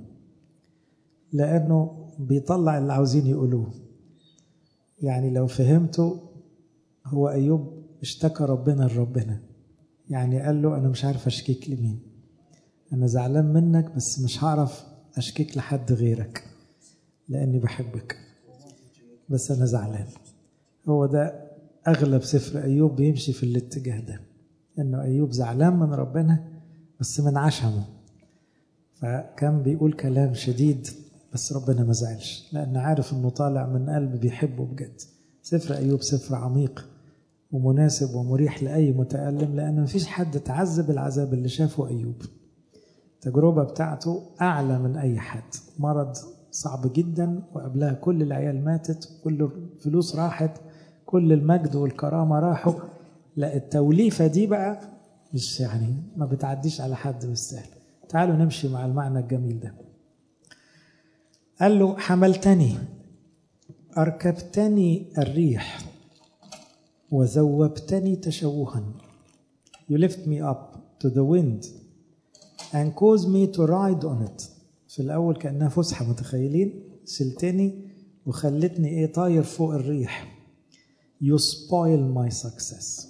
لأنه بيطلع اللي عاوزين يقولوه. يعني لو فهمتوا، هو أيوب اشتكى ربنا لربنا، يعني قال له أنا مش عارف أشكيك لمين، أنا زعلان منك بس مش هعرف أشكيك لحد غيرك لأني بحبك، بس أنا زعلان. هو ده أغلب سفر أيوب بيمشي في الاتجاه ده، إنه أيوب زعلان من ربنا بس من عشمه، فكان بيقول كلام شديد بس ربنا ما زعلش لأن عارف إنه طالع من قلب بيحبه بجد. سفر أيوب سفر عميق ومناسب ومريح لأي متألم، لأن مفيش حد تعذب العذاب اللي شافه أيوب. التجربة بتاعته أعلى من أي حد، مرض صعب جدا وقبلها كل العيال ماتت، كل الفلوس راحت، كل المجد والكرامة راحوا. لا، التوليفة دي بقى مش يعني ما بتعديش على حد بالسهل. تعالوا نمشي مع المعنى الجميل ده. قال له حملتني، أركبتني الريح، وذوبتني تشوها. You lift me up to the wind and cause me to ride on it. في الأول كأنها فسحة، متخيلين؟ شلتني وخلتني إيه؟ طاير فوق الريح. You spoil my success.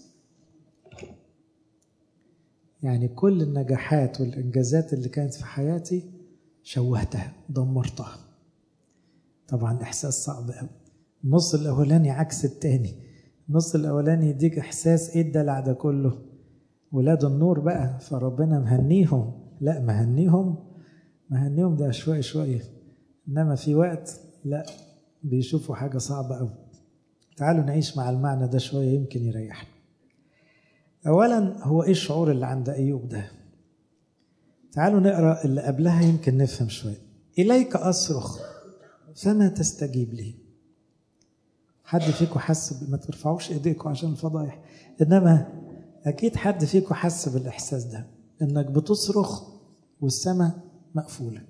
يعني كل النجاحات والإنجازات اللي كانت في حياتي شوهتها، دمرتها. طبعا إحساس صعب قوي. النص الأولاني عكس التاني. النص الأولاني يديك إحساس إيه الدلع ده كله، ولاد النور بقى، فربنا مهنيهم. لا، مهنيهم مهنيهم ده شوية شوية، إنما في وقت لا، بيشوفوا حاجة صعبة قوي. تعالوا نعيش مع المعنى ده شوية يمكن يريحنا. أولا، هو إيه الشعور اللي عند أيوب ده؟ تعالوا نقرأ اللي قبلها يمكن نفهم شوية. إليك أصرخ فما تستجيب لي. حد فيكم حس؟ ما ترفعوش إيديكم عشان الفضايح، إنما أكيد حد فيكم حس بالإحساس ده، إنك بتصرخ والسماء مقفولة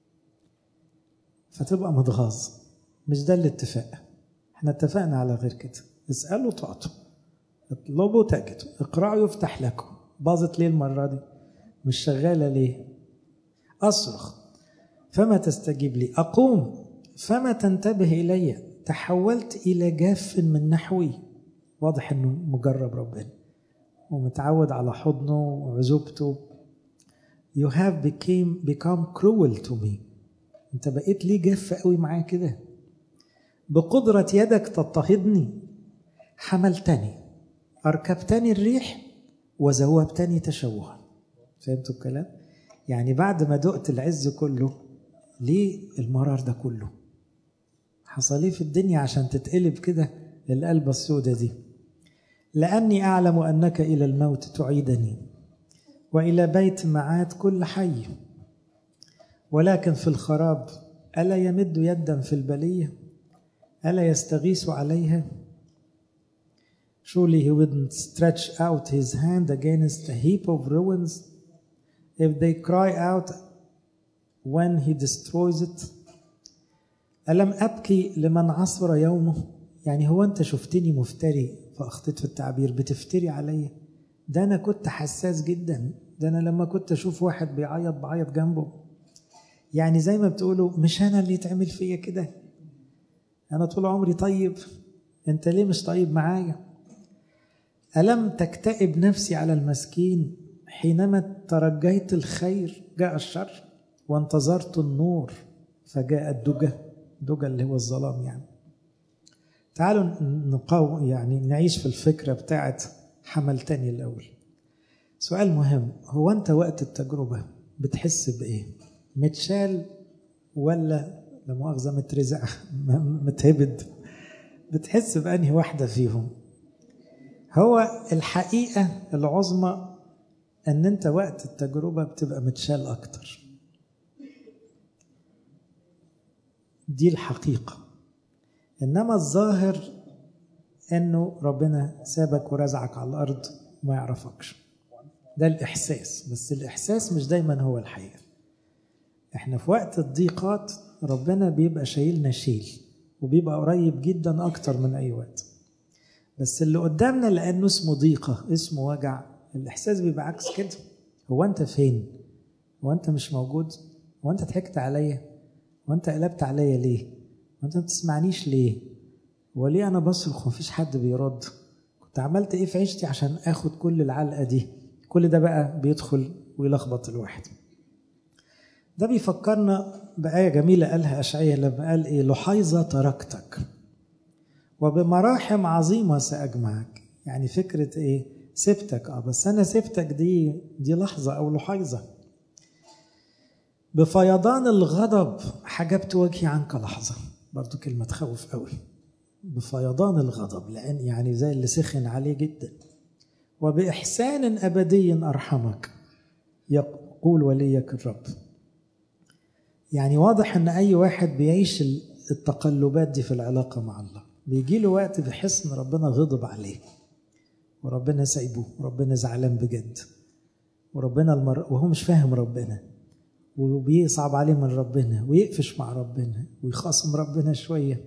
فتبقى متغاظ. مش ده الاتفاق. احنا اتفقنا على غير كده. اسألوا تعطوا، اطلبوا تجدوا، اقرأوا يفتح لكم. باظت ليه المرة دي؟ مش شغالة ليه؟ أصرخ فما تستجيب لي، أقوم فما تنتبه إلي، تحولت إلى جاف من نحوي. واضح أنه مجرب ربنا ومتعود على حضنه وعزوبته. You have became, become cruel to me. انت بقيت ليه جاف قوي معايا كده. بقدرة يدك تضطهدني، حملتني، أركبتني الريح، وذوبتني تشوها. فهمتوا الكلام؟ يعني بعد ما دقت العز كله، ليه المرار ده كله؟ حصل ليه في الدنيا عشان تتقلب كده القلبة السودة دي؟ لأني أعلم أنك إلى الموت تعيدني، وإلى بيت معاد كل حي. ولكن في الخراب ألا يمد يدا في البلية؟ ألا يستغيث عليها؟ Surely he wouldn't stretch out his hand against a heap of ruins if they cry out when he destroys it. ألم أبكي لمن عصر يومه؟ يعني هو أنت شفتني مفتري فأخطيت في التعبير بتفتري علي؟ ده أنا كنت حساس جدا، ده أنا لما كنت أشوف واحد بيعيط بعيط جنبه. يعني زي ما بتقولوا مش أنا اللي يتعمل فيا كده، أنا طول عمري طيب، أنت ليه مش طيب معايا؟ ألم تكتئب نفسي على المسكين حينما ترجيت الخير جاء الشر، وانتظرت النور فجاء الدجى. الدجى اللي هو الظلام يعني. تعالوا نقاو يعني نعيش في الفكرة بتاعت حملتني الأول. سؤال مهم، هو أنت وقت التجربة بتحس بإيه؟ متشال ولا لمؤاخذة مترزع متهبد؟ بتحس بأنهي واحدة فيهم؟ هو الحقيقة العظمى أن أنت وقت التجربة بتبقى متشال أكتر. دي الحقيقة. إنما الظاهر أنه ربنا سابك ورزعك على الأرض وما يعرفكش. ده الإحساس، بس الإحساس مش دايما هو الحقيقة. إحنا في وقت الضيقات ربنا بيبقى شايلنا شيل، وبيبقى قريب جدا أكتر من أي وقت. بس اللي قدامنا لأنه اسمه ضيقة، اسمه وجع، الإحساس بيبقى عكس كده. هو أنت فين؟ هو أنت مش موجود؟ هو أنت ضحكت عليا؟ هو أنت قلبت عليا ليه؟ هو أنت ما بتسمعنيش ليه؟ وليه أنا بصرخ ومفيش حد بيرد؟ كنت عملت إيه في عيشتي عشان آخد كل العلقة دي؟ كل ده بقى بيدخل ويلخبط الواحد. ده بيفكرنا بآية جميلة قالها أشعياء لما قال إيه؟ لحيظة تركتك وبمراحم عظيمة سأجمعك. يعني فكرة إيه؟ سبتك، آه بس أنا سبتك دي دي لحظة أو لحيظة. بفيضان الغضب حجبت وجهي عنك لحظة. برضو كلمة تخوف قوي. بفيضان الغضب، لأن يعني زي اللي سخن عليه جدا. وبإحسان أبدي أرحمك يقول وليك الرب. يعني واضح أن أي واحد بيعيش التقلبات دي في العلاقة مع الله بيجي له وقت بيحس ان ربنا غضب عليه وربنا سايبه وربنا زعلان بجد وربنا المر... وهو مش فاهم ربنا، وبيصعب عليه من ربنا، ويقفش مع ربنا، ويخاصم ربنا شوية.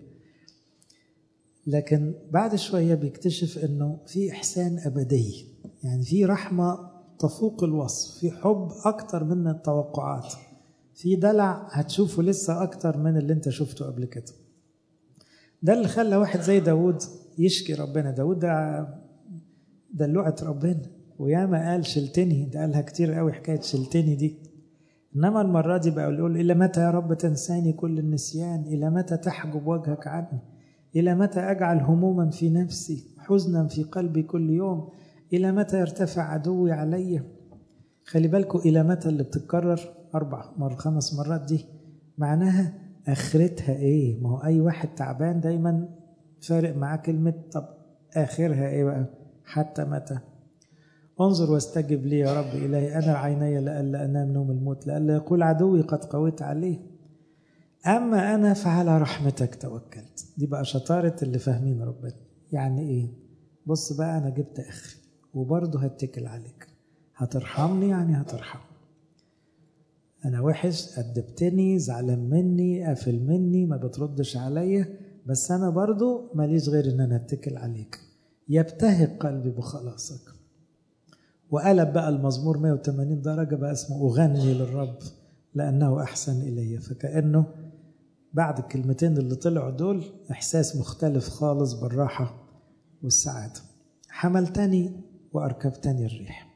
لكن بعد شوية بيكتشف انه في احسان ابدي، يعني في رحمة تفوق الوصف، في حب اكتر من التوقعات، في دلع هتشوفه لسه اكتر من اللي انت شفته قبل كده. ده اللي خلى واحد زي داود يشكي ربنا. داود ده دلوعة ربنا، وياما قال شلتني، ده قالها كتير قوي حكاية شلتني دي. إنما المرة دي بقى يقول إلى متى يا رب تنساني كل النسيان، إلى متى تحجب وجهك عني، إلى متى أجعل هموما في نفسي، حزنا في قلبي كل يوم، إلى متى يرتفع عدوي علي. خلي بالكم إلى متى اللي بتتكرر أربع مر خمس مرات دي معناها آخرتها إيه؟ ما هو أي واحد تعبان دايما فارق معاه كلمة طب آخرها إيه بقى؟ حتى متى؟ انظر واستجب لي يا رب إلهي، أنا عيني لألا أنام نوم الموت، لألا يقول عدوي قد قويت عليه. أما أنا فعلى رحمتك توكلت. دي بقى شطارة اللي فاهمين ربنا. يعني إيه؟ بص بقى، أنا جبت آخر وبرضه هتكل عليك، هترحمني يعني هترحم. أنا وحش، أدبتني، زعلان مني، قافل مني، ما بتردش عليا، بس أنا برضه ماليش غير إن أنا أتكل عليك. يبتهج قلبي بخلاصك. وقلب بقى المزمور مئة وثمانين درجة، بقى اسمه أغني للرب لأنه أحسن إلي. فكأنه بعد الكلمتين اللي طلعوا دول إحساس مختلف خالص بالراحة والسعادة. حملتني وأركبتني الريح.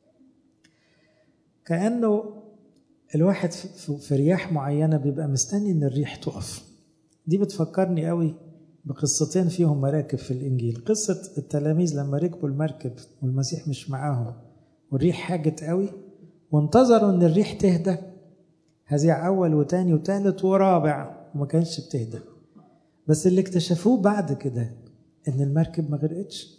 كأنه الواحد في رياح معينة بيبقى مستني إن الريح تقف. دي بتفكرني قوي بقصتين فيهم مراكب في الإنجيل. قصة التلاميذ لما ركبوا المركب والمسيح مش معاهم والريح حاجت قوي، وانتظروا إن الريح تهدى، هزيع أول وتاني وتالت ورابع وما كانش بتهدى. بس اللي اكتشفوه بعد كده إن المركب ما غرقتش،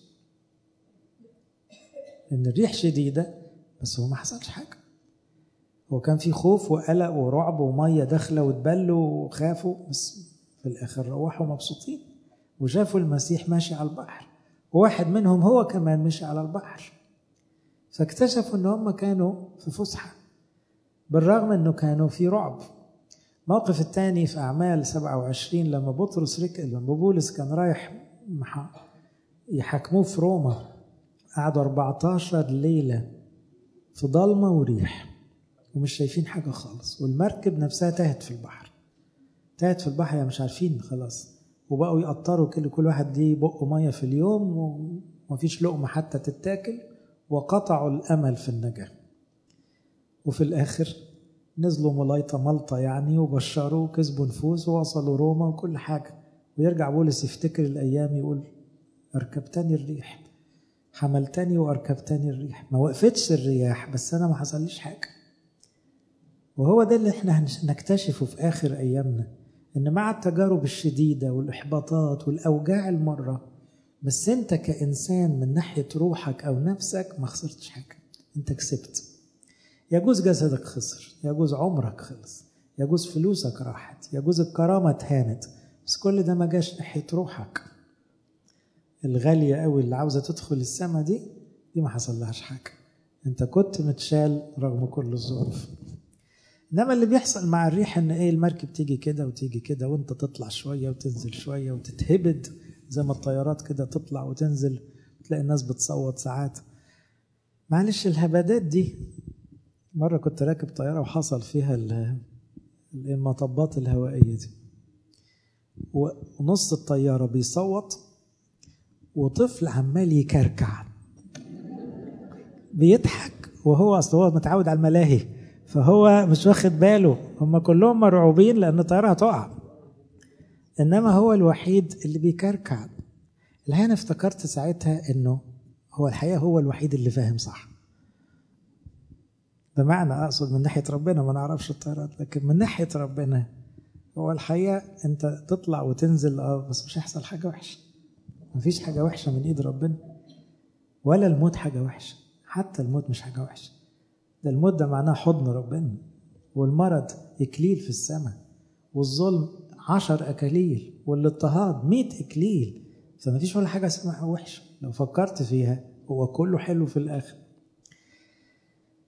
إن الريح شديدة بس هو ما حصلش حاجة. هو كان في خوف وقلق ورعب ومية داخلة وتبلوا وخافوا، بس في الآخر روحوا مبسوطين وشافوا المسيح ماشي على البحر، وواحد منهم هو كمان مشي على البحر. فاكتشفوا ان هم كانوا في فسحة بالرغم انه كانوا في رعب. موقف الثاني في أعمال سبعة وعشرين لما بطرس ركب، لما بولس كان رايح يحاكموه في روما، قعدوا أربعة عشر ليلة في ضلمة وريح ومش شايفين حاجة خالص، والمركب نفسها تاهت في البحر. تاهت في البحر يعني مش عارفين خلاص، وبقوا يقطروا كل كل واحد دي بقه مية في اليوم ومفيش لقمة حتى تتاكل، وقطعوا الأمل في النجاة. وفي الآخر نزلوا ملايطة ملطة يعني، وبشروا وكسبوا نفوس ووصلوا روما وكل حاجة. ويرجع بولس يفتكر الأيام يقول أركبتني الريح، حملتني وأركبتني الريح. ما وقفتش الرياح بس أنا ما حصليش حاجة. وهو ده اللي احنا نكتشفه في آخر أيامنا، إن مع التجارب الشديدة والإحباطات والأوجاع المرة، بس أنت كإنسان من ناحية روحك أو نفسك ما خسرتش حاجة، أنت كسبت. يجوز جسدك خسر، يجوز عمرك خلص، يجوز فلوسك راحت، يجوز الكرامة اتهانت، بس كل ده ما جاش ناحية روحك الغالية قوي اللي عاوزة تدخل السما. دي دي ما حصل لهاش حاجة، أنت كنت متشال رغم كل الظروف. إنما اللي بيحصل مع الريح إن إيه، المركب تيجي كده وتيجي كده، وأنت تطلع شوية وتنزل شوية وتتهبد زي ما الطيارات كده تطلع وتنزل، وتلاقي الناس بتصوت ساعات. معلش الهبادات دي. مرة كنت راكب طيارة وحصل فيها المطبات الهوائية دي، ونص الطيارة بيصوت وطفل عمال يكركع بيضحك، وهو أصلا هو متعود على الملاهي فهو مش واخد باله، هم كلهم مرعوبين لأن الطيارة هتقع، إنما هو الوحيد اللي بيكركع. الحقيقة أنا افتكرت ساعتها إنه هو الحقيقة هو الوحيد اللي فاهم صح، بمعنى أقصد من ناحية ربنا ما نعرفش الطيارات، لكن من ناحية ربنا هو الحقيقة أنت تطلع وتنزل آه بس مش هيحصل حاجة وحشة. مفيش حاجة وحشة من إيد ربنا، ولا الموت حاجة وحشة، حتى الموت مش حاجة وحشة. ده الموت ده معناه حضن ربنا، والمرض إكليل في السماء، والظلم عشر أكاليل، والاضطهاد مئة إكليل. فما فيش ولا حاجة اسمها وحشة لو فكرت فيها، هو كله حلو في الآخر.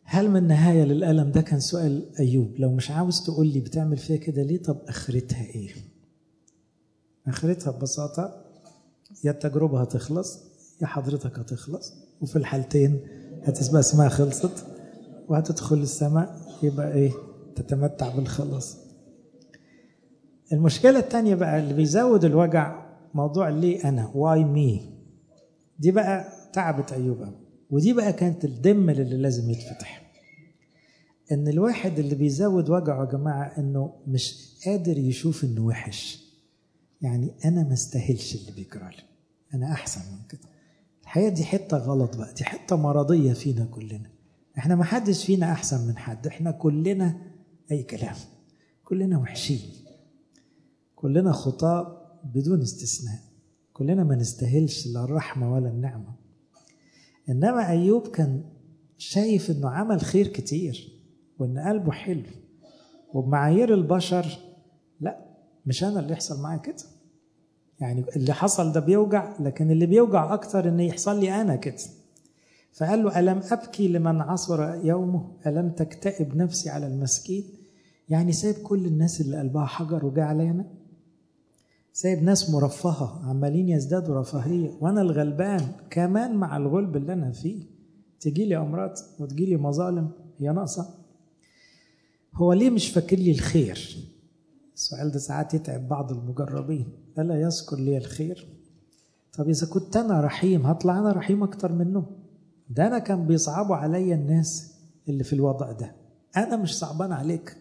هل من نهاية للألم؟ ده كان سؤال أيوب. لو مش عاوز تقول لي بتعمل فيها كده ليه، طب آخرتها إيه؟ آخرتها ببساطة يا التجربة هتخلص يا حضرتك هتخلص، وفي الحالتين هتبقى اسمها خلصت وهتدخل السماء، يبقى إيه؟ تتمتع بالخلاص. المشكلة التانية بقى اللي بيزود الوجع موضوع ليه أنا، واي مي، دي بقى تعبت أيوب أوي. ودي بقى كانت الدم اللي لازم يتفتح. ان الواحد اللي بيزود وجعه يا جماعة انه مش قادر يشوف انه وحش. يعني انا ما استاهلش اللي بيجرالي، انا احسن من كده. الحقيقة دي حتة غلط بقى، دي حتة مرضية فينا كلنا. احنا ما حدش فينا احسن من حد، احنا كلنا اي كلام، كلنا وحشين، كلنا خطاء بدون استثناء، كلنا ما نستاهلش لا الرحمة ولا النعمة. انما ايوب كان شايف انه عمل خير كتير وان قلبه حلو، وبمعايير البشر لا، مش انا اللي يحصل معايا كده. يعني اللي حصل ده بيوجع، لكن اللي بيوجع اكتر ان يحصل لي انا كده. فقال له ألم أبكي لمن عصر يومه، ألم تكتئب نفسي على المسكين. يعني سايب كل الناس اللي قلبها حجر وجاء علينا، سايب ناس مرفهة عمالين يزدادوا رفاهية، وانا الغلبان كمان مع الغلب اللي انا فيه تجي لي امراض وتجي لي مظالم، هي ناقصة؟ هو ليه مش فاكر لي الخير؟ السؤال ده ساعات يتعب بعض المجربين. ألا يذكر لي الخير؟ طب إذا كنت أنا رحيم هطلع أنا رحيم أكتر منه؟ ده أنا كان بيصعبوا عليا الناس اللي في الوضع ده، أنا مش صعبان عليك.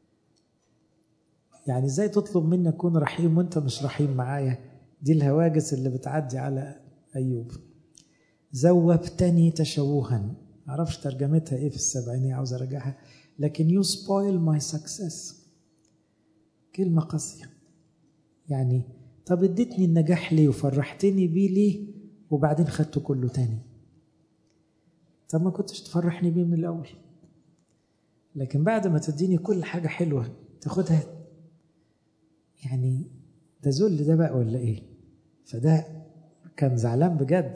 يعني إزاي تطلب مني أكون رحيم وأنت مش رحيم معايا؟ دي الهواجس اللي بتعدي على أيوب. ذوبتني تشوها، معرفش ترجمتها إيه في السبعينية، عاوز أرجعها، لكن you spoil my success. كلمة قاسية. يعني طب اديتني النجاح ليه وفرحتني بيه ليه وبعدين خدته كله تاني؟ طب ما كنتش تفرحني بيه من الأول؟ لكن بعد ما تديني كل حاجة حلوة تاخدها، يعني ده ذل ده بقى ولا ايه؟ فده كان زعلان بجد.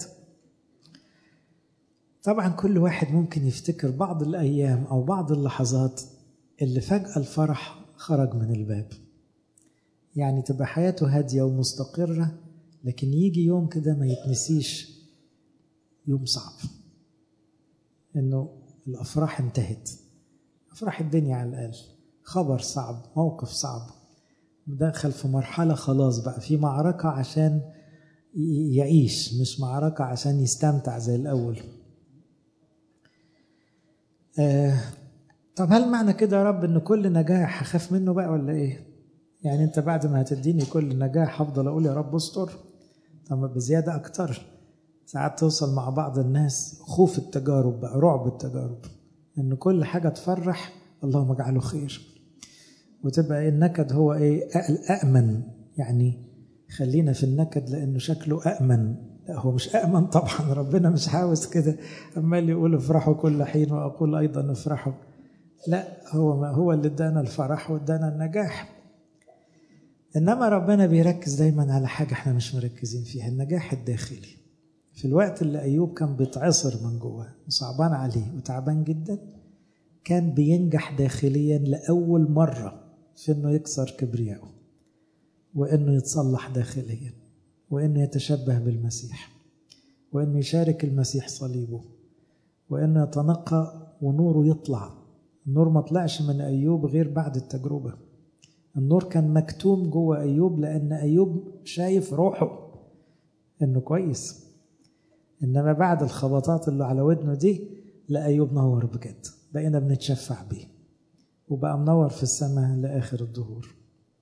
طبعا كل واحد ممكن يفتكر بعض الأيام أو بعض اللحظات اللي فجأة الفرح خرج من الباب. يعني تبقى حياته هادية ومستقرة، لكن يجي يوم كده ما يتنسيش، يوم صعب، إنه الأفراح انتهت، أفراح الدنيا على الأقل، خبر صعب، موقف صعب، دخل في مرحلة خلاص بقى في معركة عشان يعيش، مش معركة عشان يستمتع زي الأول. آه طب هل معنى كده يا رب إن كل نجاح هخاف منه بقى ولا إيه؟ يعني أنت بعد ما هتديني كل نجاح هفضل أقول يا رب استر؟ طب بزيادة أكتر. ساعات توصل مع بعض الناس خوف التجارب بقى، رعب التجارب، إن كل حاجة تفرح اللهم اجعله خير، وتبقى النكد هو إيه؟ أأمن. يعني خلينا في النكد لأنه شكله أأمن. لا هو مش أأمن طبعا، ربنا مش عاوز كده، عمال يقول افرحوا كل حين وأقول أيضا افرحوا. لا، هو ما هو اللي ادانا الفرح وادانا النجاح. إنما ربنا بيركز دايما على حاجة احنا مش مركزين فيها، النجاح الداخلي. في الوقت اللي أيوب كان بيتعصر من جوه وصعبان عليه وتعبان جدا، كان بينجح داخليا لأول مرة في أنه يكسر كبرياءه، وأنه يتصلح داخليا، وأنه يتشبه بالمسيح، وأنه يشارك المسيح صليبه، وأنه يتنقى ونوره يطلع. النور ما طلعش من أيوب غير بعد التجربة. النور كان مكتوم جوه أيوب لأن أيوب شايف روحه أنه كويس، إنما بعد الخبطات اللي على ودنه دي لا، أيوب نور بجد، بقينا بنتشفع بيه وبقى منور في السماء لآخر الظهور.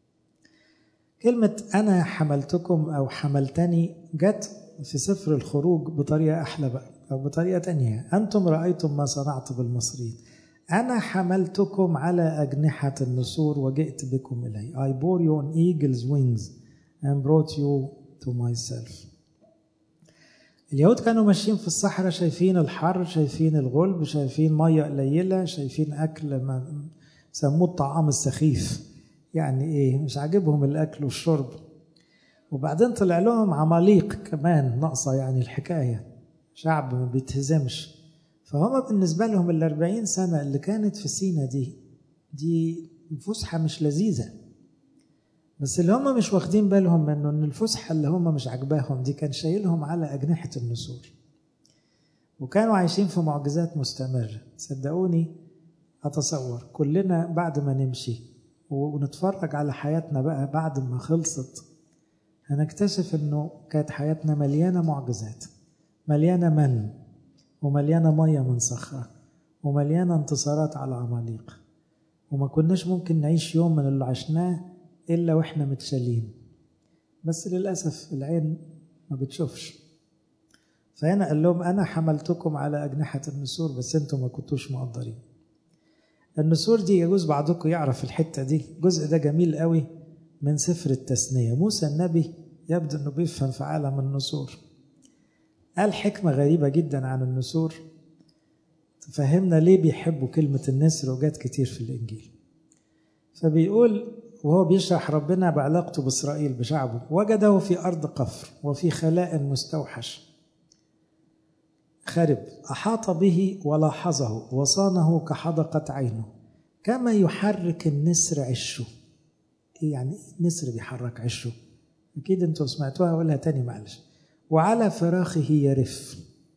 كلمة أنا حملتكم أو حملتني جت في سفر الخروج بطريقة أحلى بقى، أو بطريقة تانية، أنتم رأيتم ما صنعت بالمصريين، أنا حملتكم على أجنحة النسور وجئت بكم إلي. I bore you on eagle's wings and brought you to myself. اليهود كانوا ماشيين في الصحراء، شايفين الحر، شايفين الغلب، شايفين مية قليلة، شايفين أكل ما سموه الطعام السخيف، يعني إيه مش عاجبهم الأكل والشرب. وبعدين طلع لهم عماليق كمان ناقصة، يعني الحكاية شعب ما بيتهزمش، فهم بالنسبة لهم الأربعين سنة اللي كانت في سينا دي دي فسحة مش لذيذة. بس اللي هم مش واخدين بالهم منه ان الفسحة اللي هم مش عجباهم دي كان شايلهم على أجنحة النسور، وكانوا عايشين في معجزات مستمرة. صدقوني أتصور كلنا بعد ما نمشي ونتفرج على حياتنا بقى بعد ما خلصت هنكتشف انه كانت حياتنا مليانة معجزات، مليانة من ومليانة مية من صخرة ومليانة انتصارات على عماليق، وما كناش ممكن نعيش يوم من اللي عشناه إلا وإحنا متشالين. بس للأسف العين ما بتشوفش. فهنا قال لهم أنا حملتكم على أجنحة النسور بس أنتم ما كنتوش مقدرين. النسور دي يجوز بعضكم يعرف الحتة دي، الجزء ده جميل قوي من سفر التثنية. موسى النبي يبدو أنه بيفهم في عالم النسور، قال حكمة غريبة جدا عن النسور تفهمنا ليه بيحبوا كلمة النسر وجات كتير في الإنجيل. فبيقول وهو بيشرح ربنا بعلاقته بإسرائيل بشعبه: وجده في أرض قفر وفي خلاء مستوحش خرب، أحاط به ولاحظه وصانه كحدقة عينه، كما يحرك النسر عشه. إيه يعني النسر بيحرك عشه؟ أكيد أنتوا سمعتوها، أقولها تاني معلش. وعلى فراخه يرف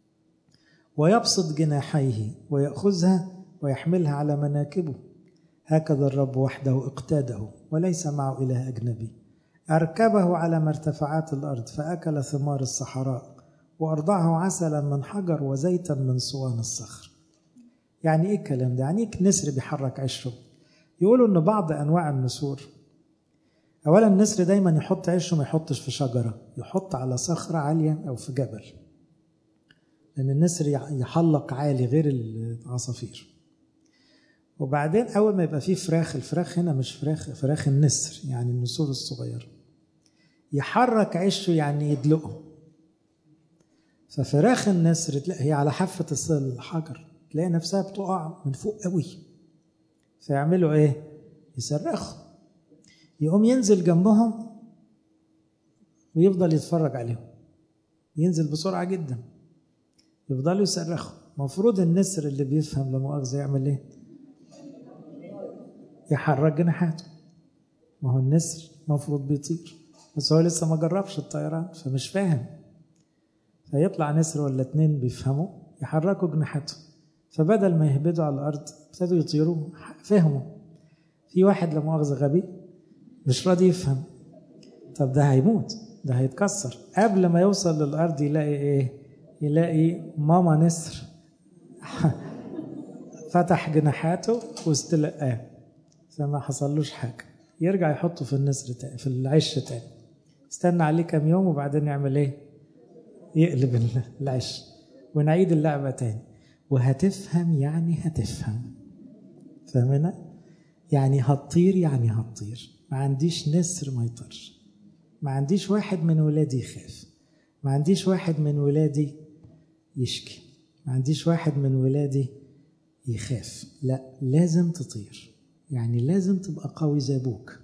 ويبسط جناحيه ويأخذها ويحملها على مناكبه، هكذا الرب وحده اقتاده وليس معه إله أجنبي. أركبه على مرتفعات الأرض فأكل ثمار الصحراء، وأرضعه عسلا من حجر وزيتا من صوان الصخر. يعني إيه الكلام ده؟ يعني إيه نسر بيحرك عشه؟ يقولوا إن بعض أنواع النسور، أولا النسر دايما يحط عشه ما يحطش في شجرة، يحط على صخرة عالية أو في جبل، لأن النسر يحلق عالي غير العصافير. وبعدين أول ما يبقى فيه فراخ، الفراخ هنا مش فراخ، فراخ النسر يعني النسور الصغير، يحرك عشه يعني يدلقه. ففراخ النسر تلاقي هي على حافة الحجر، تلاقي نفسها بتقع من فوق قوي، فيعملوا إيه؟ يصرخوا، يقوم ينزل جنبهم ويفضل يتفرج عليهم، ينزل بسرعة جدا، يفضلوا يصرخوا. مفروض النسر اللي بيفهم لا مؤاخذة يعمل إيه؟ يحرك جناحاته. ما هو النسر مفروض بيطير، بس هو لسه ما جربش الطيران فمش فاهم، فيطلع نسر ولا اتنين بيفهموا يحركوا جناحاتهم، فبدل ما يهبدوا على الأرض ابتدوا يطيروا. فهموا. في واحد لا مؤاخذة غبي مش راضي يفهم، طب ده هيموت، ده هيتكسر. قبل ما يوصل للأرض يلاقي إيه؟ يلاقي ماما نسر فتح جناحاته واستلقاه، فما حصلوش حاجة. يرجع يحطه في النسر تاني، في العش تاني، استنى عليه كم يوم وبعدين يعمل ايه؟ يقلب العش ونعيد اللعبة تاني. وهتفهم يعني هتفهم، فهمنا؟ يعني هتطير يعني هتطير. ما عنديش نسر ما يطيرش، ما عنديش واحد من ولادي يخاف، ما عنديش واحد من ولادي يشكي، ما عنديش واحد من ولادي يخاف. لا، لازم تطير، يعني لازم تبقى قوي زي ابوك،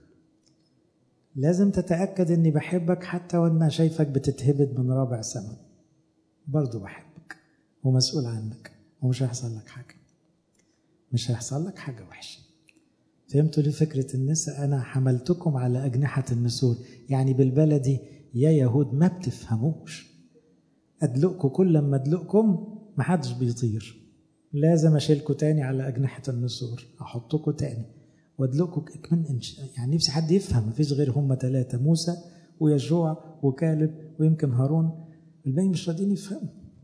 لازم تتأكد اني بحبك حتى وانا شايفك بتتهبد من رابع سما، برضو بحبك ومسؤول عنك ومش هيحصل لك حاجة، مش هيحصل لك حاجة وحشة. فهمتوا ليه فكرة النسر؟ أنا حملتكم على أجنحة النسور، يعني بالبلدي يا يهود ما بتفهموش، أدلقكم كل لما أدلقكم محدش بيطير، لازم أشيلكم تاني على أجنحة النسور، أحطكم تاني وأدلقكم كمان. يعني نفسي حد يفهم، مفيش غير هم ثلاثة، موسى ويشوع وكالب ويمكن هارون، الباقي مش راضيين يفهموا.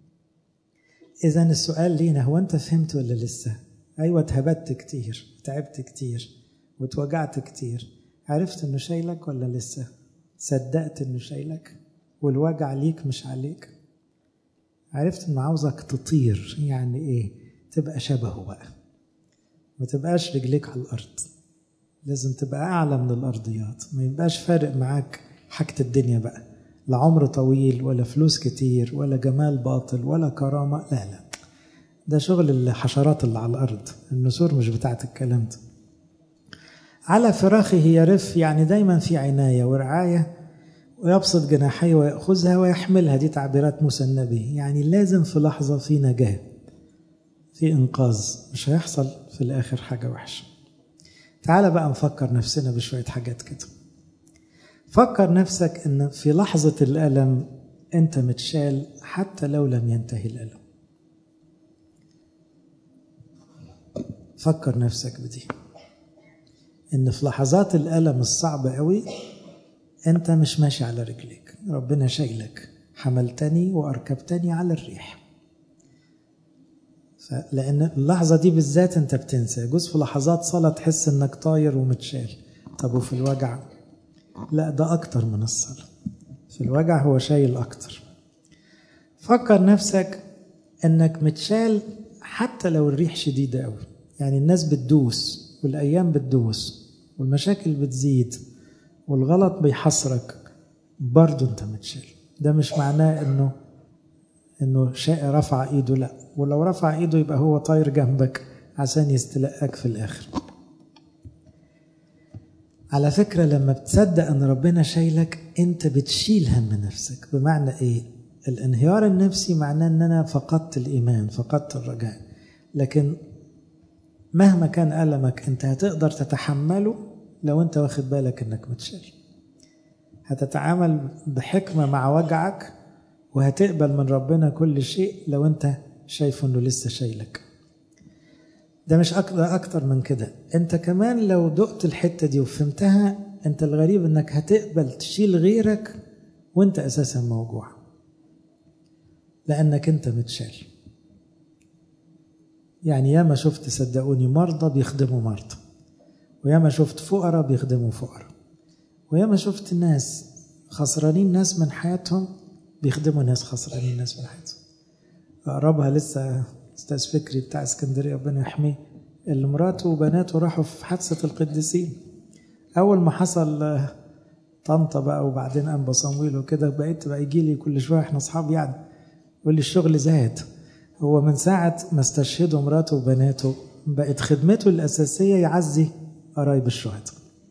إذا السؤال لينا هو أنت فهمت ولا لسه؟ أيوة اتهبت كتير، تعبت كتير واتوجعت كتير، عرفت إنه شايلك ولا لسه؟ صدقت إنه شايلك والوجع ليك مش عليك؟ عرفت إنه عاوزك تطير، يعني إيه؟ تبقى شبهه بقى، ما تبقاش رجليك على الأرض، لازم تبقى أعلى من الأرضيات، ما يبقاش فارق معاك حاجة الدنيا بقى، لا عمر طويل ولا فلوس كتير ولا جمال باطل ولا كرامة، لا لا، ده شغل الحشرات اللي على الأرض، النسور مش بتاعت الكلام ده. على فراخه يرف، يعني دايما في عناية ورعاية، ويبسط جناحيه ويأخذها ويحملها، دي تعبيرات موسى النبي، يعني لازم في لحظة في نجاة، في إنقاذ، مش هيحصل في الآخر حاجة وحشة. تعال بقى نفكر نفسنا بشوية حاجات كده. فكر نفسك إن في لحظة الألم أنت متشال حتى لو لم ينتهي الألم. فكر نفسك بدي، إن في لحظات الألم الصعبة قوي أنت مش ماشي على رجليك، ربنا شايلك، حملتني وأركبتني على الريح. لأن اللحظة دي بالذات أنت بتنسى. يجوز في لحظات صلاة تحس إنك طاير ومتشال. طب وفي الوجع؟ لا، ده أكتر من الصلاة. في الوجع هو شايل أكتر. فكر نفسك إنك متشال حتى لو الريح شديدة قوي. يعني الناس بتدوس والأيام بتدوس والمشاكل بتزيد والغلط بيحصرك، برضو أنت متشال. ده مش معناه إنه إنه شيء رفع إيده، لا، ولو رفع إيده يبقى هو طاير جنبك عشان يستلقاك في الآخر. على فكرة لما بتصدق أن ربنا شايلك أنت بتشيل هم نفسك. بمعنى إيه؟ الانهيار النفسي معناه أن أنا فقدت الإيمان، فقدت الرجاء. لكن مهما كان ألمك أنت هتقدر تتحمله لو أنت واخد بالك أنك متشال. هتتعامل بحكمة مع وجعك وهتقبل من ربنا كل شيء لو أنت شايفه أنه لسه شايلك. ده مش أكتر, أكتر من كده. أنت كمان لو دقت الحتة دي وفهمتها، أنت الغريب أنك هتقبل تشيل غيرك وأنت أساسا موجوع، لأنك أنت متشال. يعني ياما شفت صدقوني مرضى بيخدموا مرضى، وياما شفت فقراء بيخدموا فقراء، وياما شفت ناس خسرانين ناس من حياتهم بيخدموا ناس خسرانين ناس من حياتهم. أقربها لسه أستاذ فكري بتاع اسكندرية ربنا يحميه، اللي مراته وبناته راحوا في حادثة القديسين. أول ما حصل طنطا بقى وبعدين أنبا صمويل وكده، بقيت بقى يجي لي كل شوية، احنا أصحاب يعني، يقول لي الشغل زاد. هو من ساعة ما استشهدوا مراته وبناته بقت خدمته الأساسية يعزي قرايب الشهداء.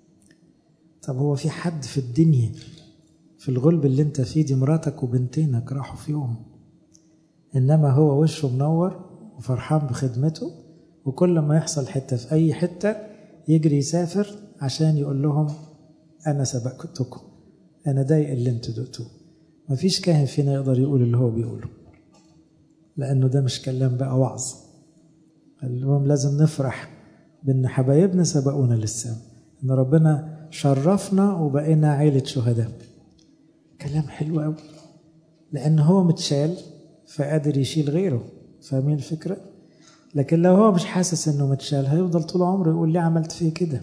طب هو في حد في الدنيا في الغلب اللي انت فيه دي مراتك وبنتينك راحوا في يوم، إنما هو وشه منور وفرحان بخدمته، وكل ما يحصل حتة في أي حتة يجري يسافر عشان يقول لهم أنا سبقتكم، أنا ضايق اللي انتوا دقتوه. مفيش كاهن فينا يقدر يقول اللي هو بيقوله، لأنه ده مش كلام بقى وعظ. المهم لازم نفرح بأن حبايبنا سبقونا للسما، إن ربنا شرفنا وبقينا عيلة شهداء. كلام حلو قوي، لأن هو متشال فقادر يشيل غيره. فاهمين الفكرة؟ لكن لو هو مش حاسس إنه متشال هيفضل طول عمره يقول لي عملت فيه كده،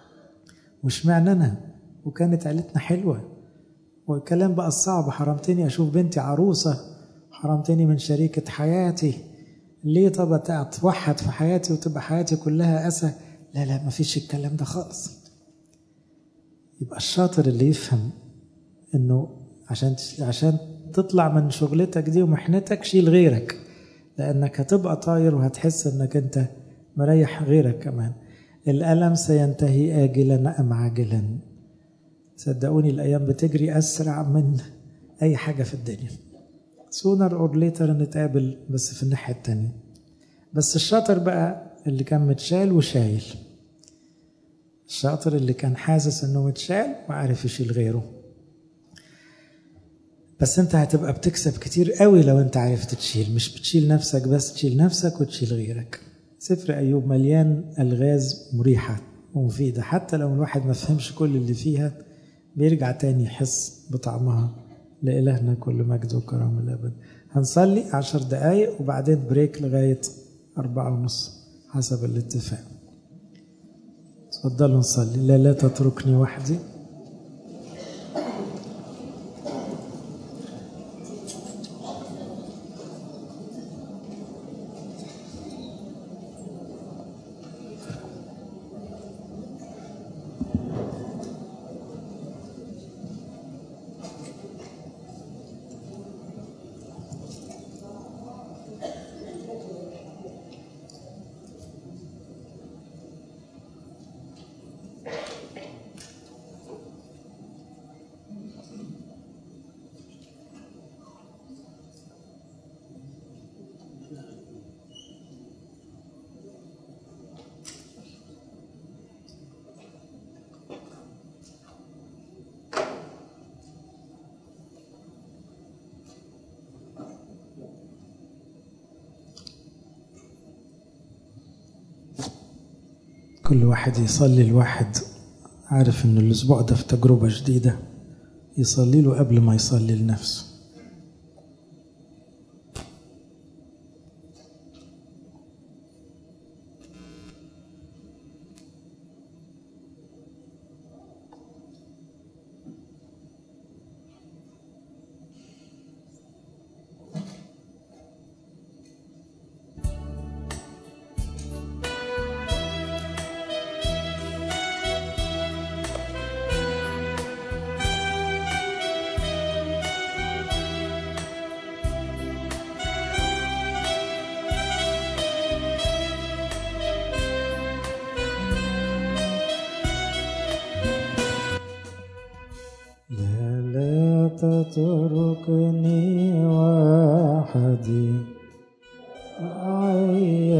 وش معنى أنا وكانت عيلتنا حلوة. والكلام بقى الصعب، حرمتني أشوف بنتي عروسة، حرمتني من شريكة حياتي، ليه؟ طب أتوحد في حياتي وتبقى حياتي كلها أسى؟ لا لا، مفيش الكلام ده خالص. يبقى الشاطر اللي يفهم إنه عشان عشان تطلع من شغلتك دي ومحنتك شيل غيرك، لأنك هتبقى طاير وهتحس إنك أنت مريح غيرك كمان. الألم سينتهي آجلا أم عاجلا. صدقوني الأيام بتجري أسرع من أي حاجة في الدنيا. sooner or later نتقابل بس في الناحية التانية. بس الشاطر بقى اللي كان متشال وشايل، الشاطر اللي كان حاسس إنه متشال وعارف يشيل غيره. بس انت هتبقى بتكسب كتير قوي لو انت عارف تشيل، مش بتشيل نفسك بس، تشيل نفسك وتشيل غيرك. سفر أيوب مليان ألغاز مريحة ومفيدة، حتى لو الواحد ما فهمش كل اللي فيها بيرجع تاني يحس بطعمها. لإلهنا كل مجد وكرم الأبد. هنصلي عشر دقايق وبعدين بريك لغاية أربعة ونص حسب الاتفاق. تفضلوا نصلي. لا لا تتركني وحدي. كل واحد يصلي الواحد عارف ان الاسبوع ده في تجربة جديدة، يصلي له قبل ما يصلي لنفسه. تتركني وحدي معي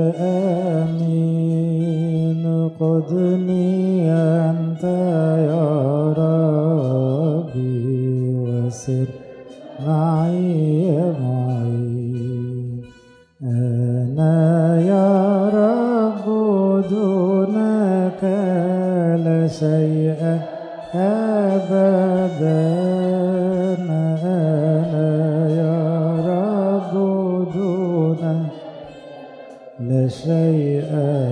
الأمين، قدني أنت يا ربي وسر معي معين. أنا يا رب دونك لا شيء أبدا، لا شيء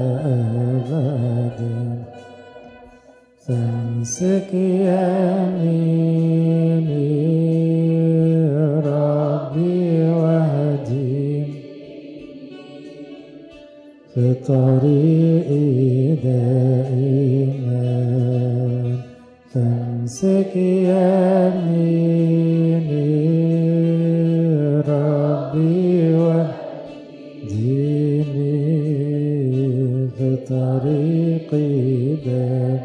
أبدا. فامسك يميني ربي واهديني في طريقي دائما. فامسك يميني ربي واهديني في طريقي دائما،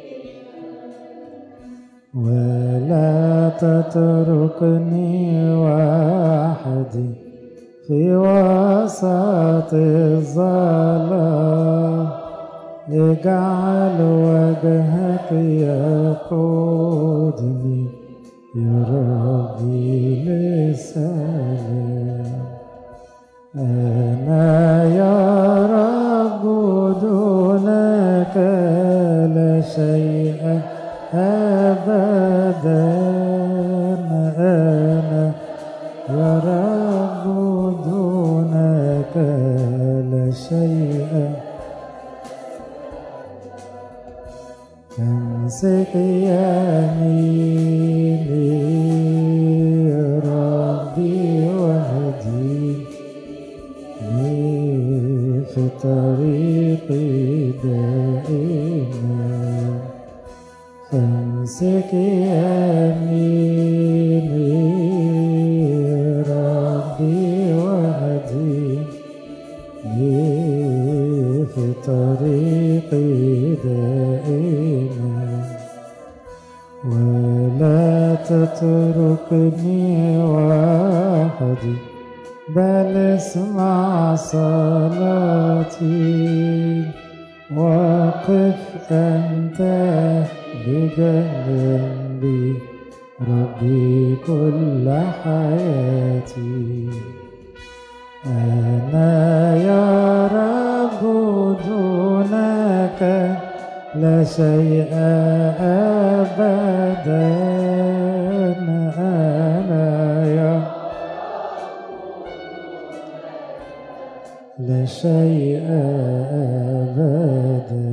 ولا تتركني وحدي في وسط الظلام. اجعل وجهك يقودني يا ربي للسلام. أنا يا رب دونك لا شيء أبدا. أنا يا رب دونك لا شيء. امسك يميني ربي واهديني في طريقي دائما. فامسك يميني ربي واهديني في طريقي دائما، ولا تتركني وحدي بل اسمع صلاتي. وقف أنت بجنبي ربي كل حياتي. أنا يا رب دونك لا شيء أبدا. أنا يا لا شيء أبدا.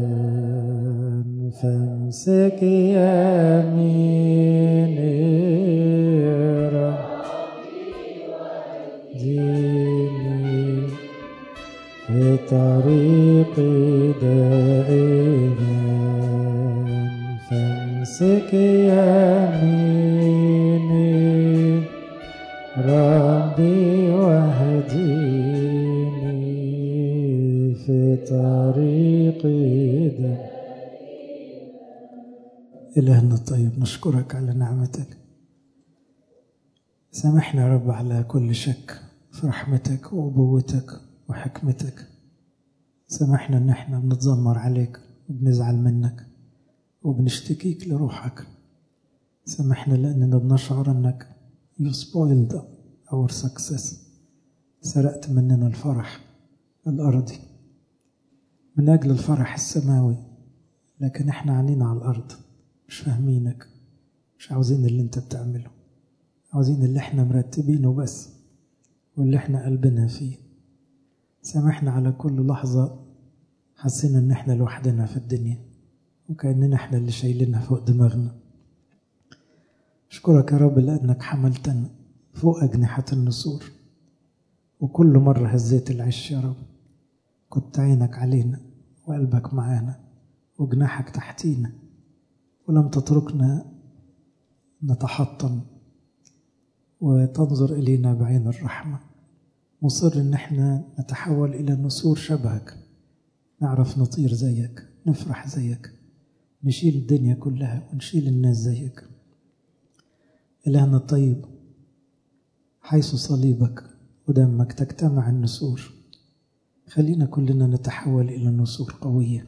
فامسك يميني واهديني في طريقي دائما. فامسك يميني ربي واهديني في طريقي دائما. إلهنا الطيب، نشكرك على نعمتك. سامحنا يا رب على كل شك في رحمتك وأبوتك وحكمتك. سامحنا إن احنا بنتذمر عليك وبنزعل منك وبنشتكيك لروحك. سامحنا لأننا بنشعر إنك you spoiled our success، سرقت مننا الفرح الأرضي. من أجل الفرح السماوي، لكن احنا عنينا على الأرض مش فاهمينك، مش عاوزين اللي انت بتعمله، عاوزين اللي احنا مرتبينه بس واللي احنا قلبنا فيه. سامحنا على كل لحظة حسينا ان احنا لوحدنا في الدنيا وكأننا احنا اللي شايلينها فوق دماغنا. أشكرك يا رب لأنك حملتنا فوق أجنحة النسور، وكل مرة هزيت العش يا رب كنت عينك علينا وقلبك معانا وجناحك تحتينا، ولم تتركنا نتحطم وتنظر إلينا بعين الرحمة. مصر إن احنا نتحول إلى نسور شبهك، نعرف نطير زيك، نفرح زيك، نشيل الدنيا كلها ونشيل الناس زيك. إلهنا الطيب، حيث صليبك ودمك تجتمع النسور، خلينا كلنا نتحول إلى نسور قوية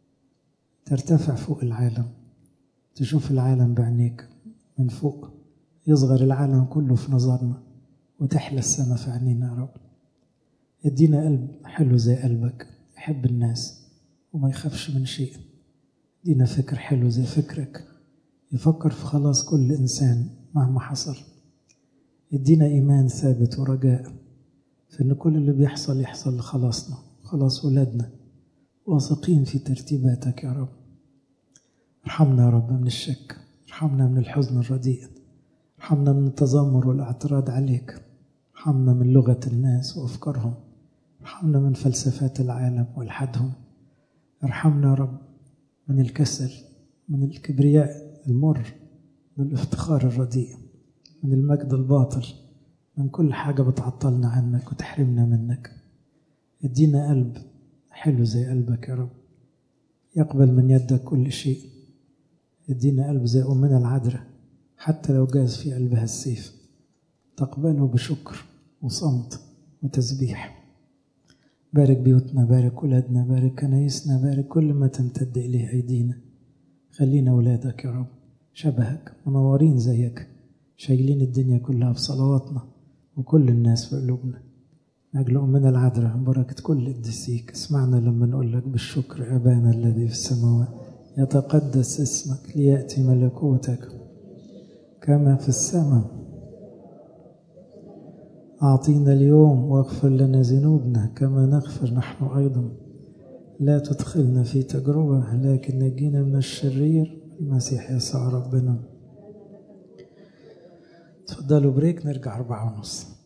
ترتفع فوق العالم، تشوف العالم بعينيك من فوق، يصغر العالم كله في نظرنا وتحلى السماء في عينينا يا رب. ادينا قلب حلو زي قلبك يحب الناس وما يخافش من شيء. ادينا فكر حلو زي فكرك يفكر في خلاص كل إنسان مهما حصل. ادينا إيمان ثابت ورجاء في أن كل اللي بيحصل يحصل لخلاصنا خلاص ولادنا، واثقين في ترتيباتك يا رب. ارحمنا يا رب من الشك، ارحمنا من الحزن الرديء، ارحمنا من التذمر والاعتراض عليك، ارحمنا من لغة الناس وأفكارهم، ارحمنا من فلسفات العالم والحدهم، ارحمنا يا رب من الكسل، من الكبرياء المر، من الافتخار الرديء، من المجد الباطل، من كل حاجة بتعطلنا عنك وتحرمنا منك. ادينا قلب حلو زي قلبك يا رب يقبل من يدك كل شيء. ادينا قلب زي أمنا العذراء حتى لو جاز في قلبها السيف تقبله بشكر وصمت وتسبيح. بارك بيوتنا، بارك ولادنا، بارك كنايسنا، بارك كل ما تمتد إليه أيدينا. خلينا ولادك يا رب شبهك منورين زيك، شايلين الدنيا كلها في صلواتنا وكل الناس في قلوبنا. أجل أمنا العذراء بركة كل قديسيك، اسمعنا لما نقول لك بالشكر أبانا الذي في السماوات يتقدس اسمك، ليأتي ملكوتك كما في السماء. أعطينا اليوم واغفر لنا ذنوبنا كما نغفر نحن أيضا، لا تدخلنا في تجربة لكن نجينا من الشرير، المسيح يسوع ربنا. تفضلوا بريك، نرجع أربعة ونص.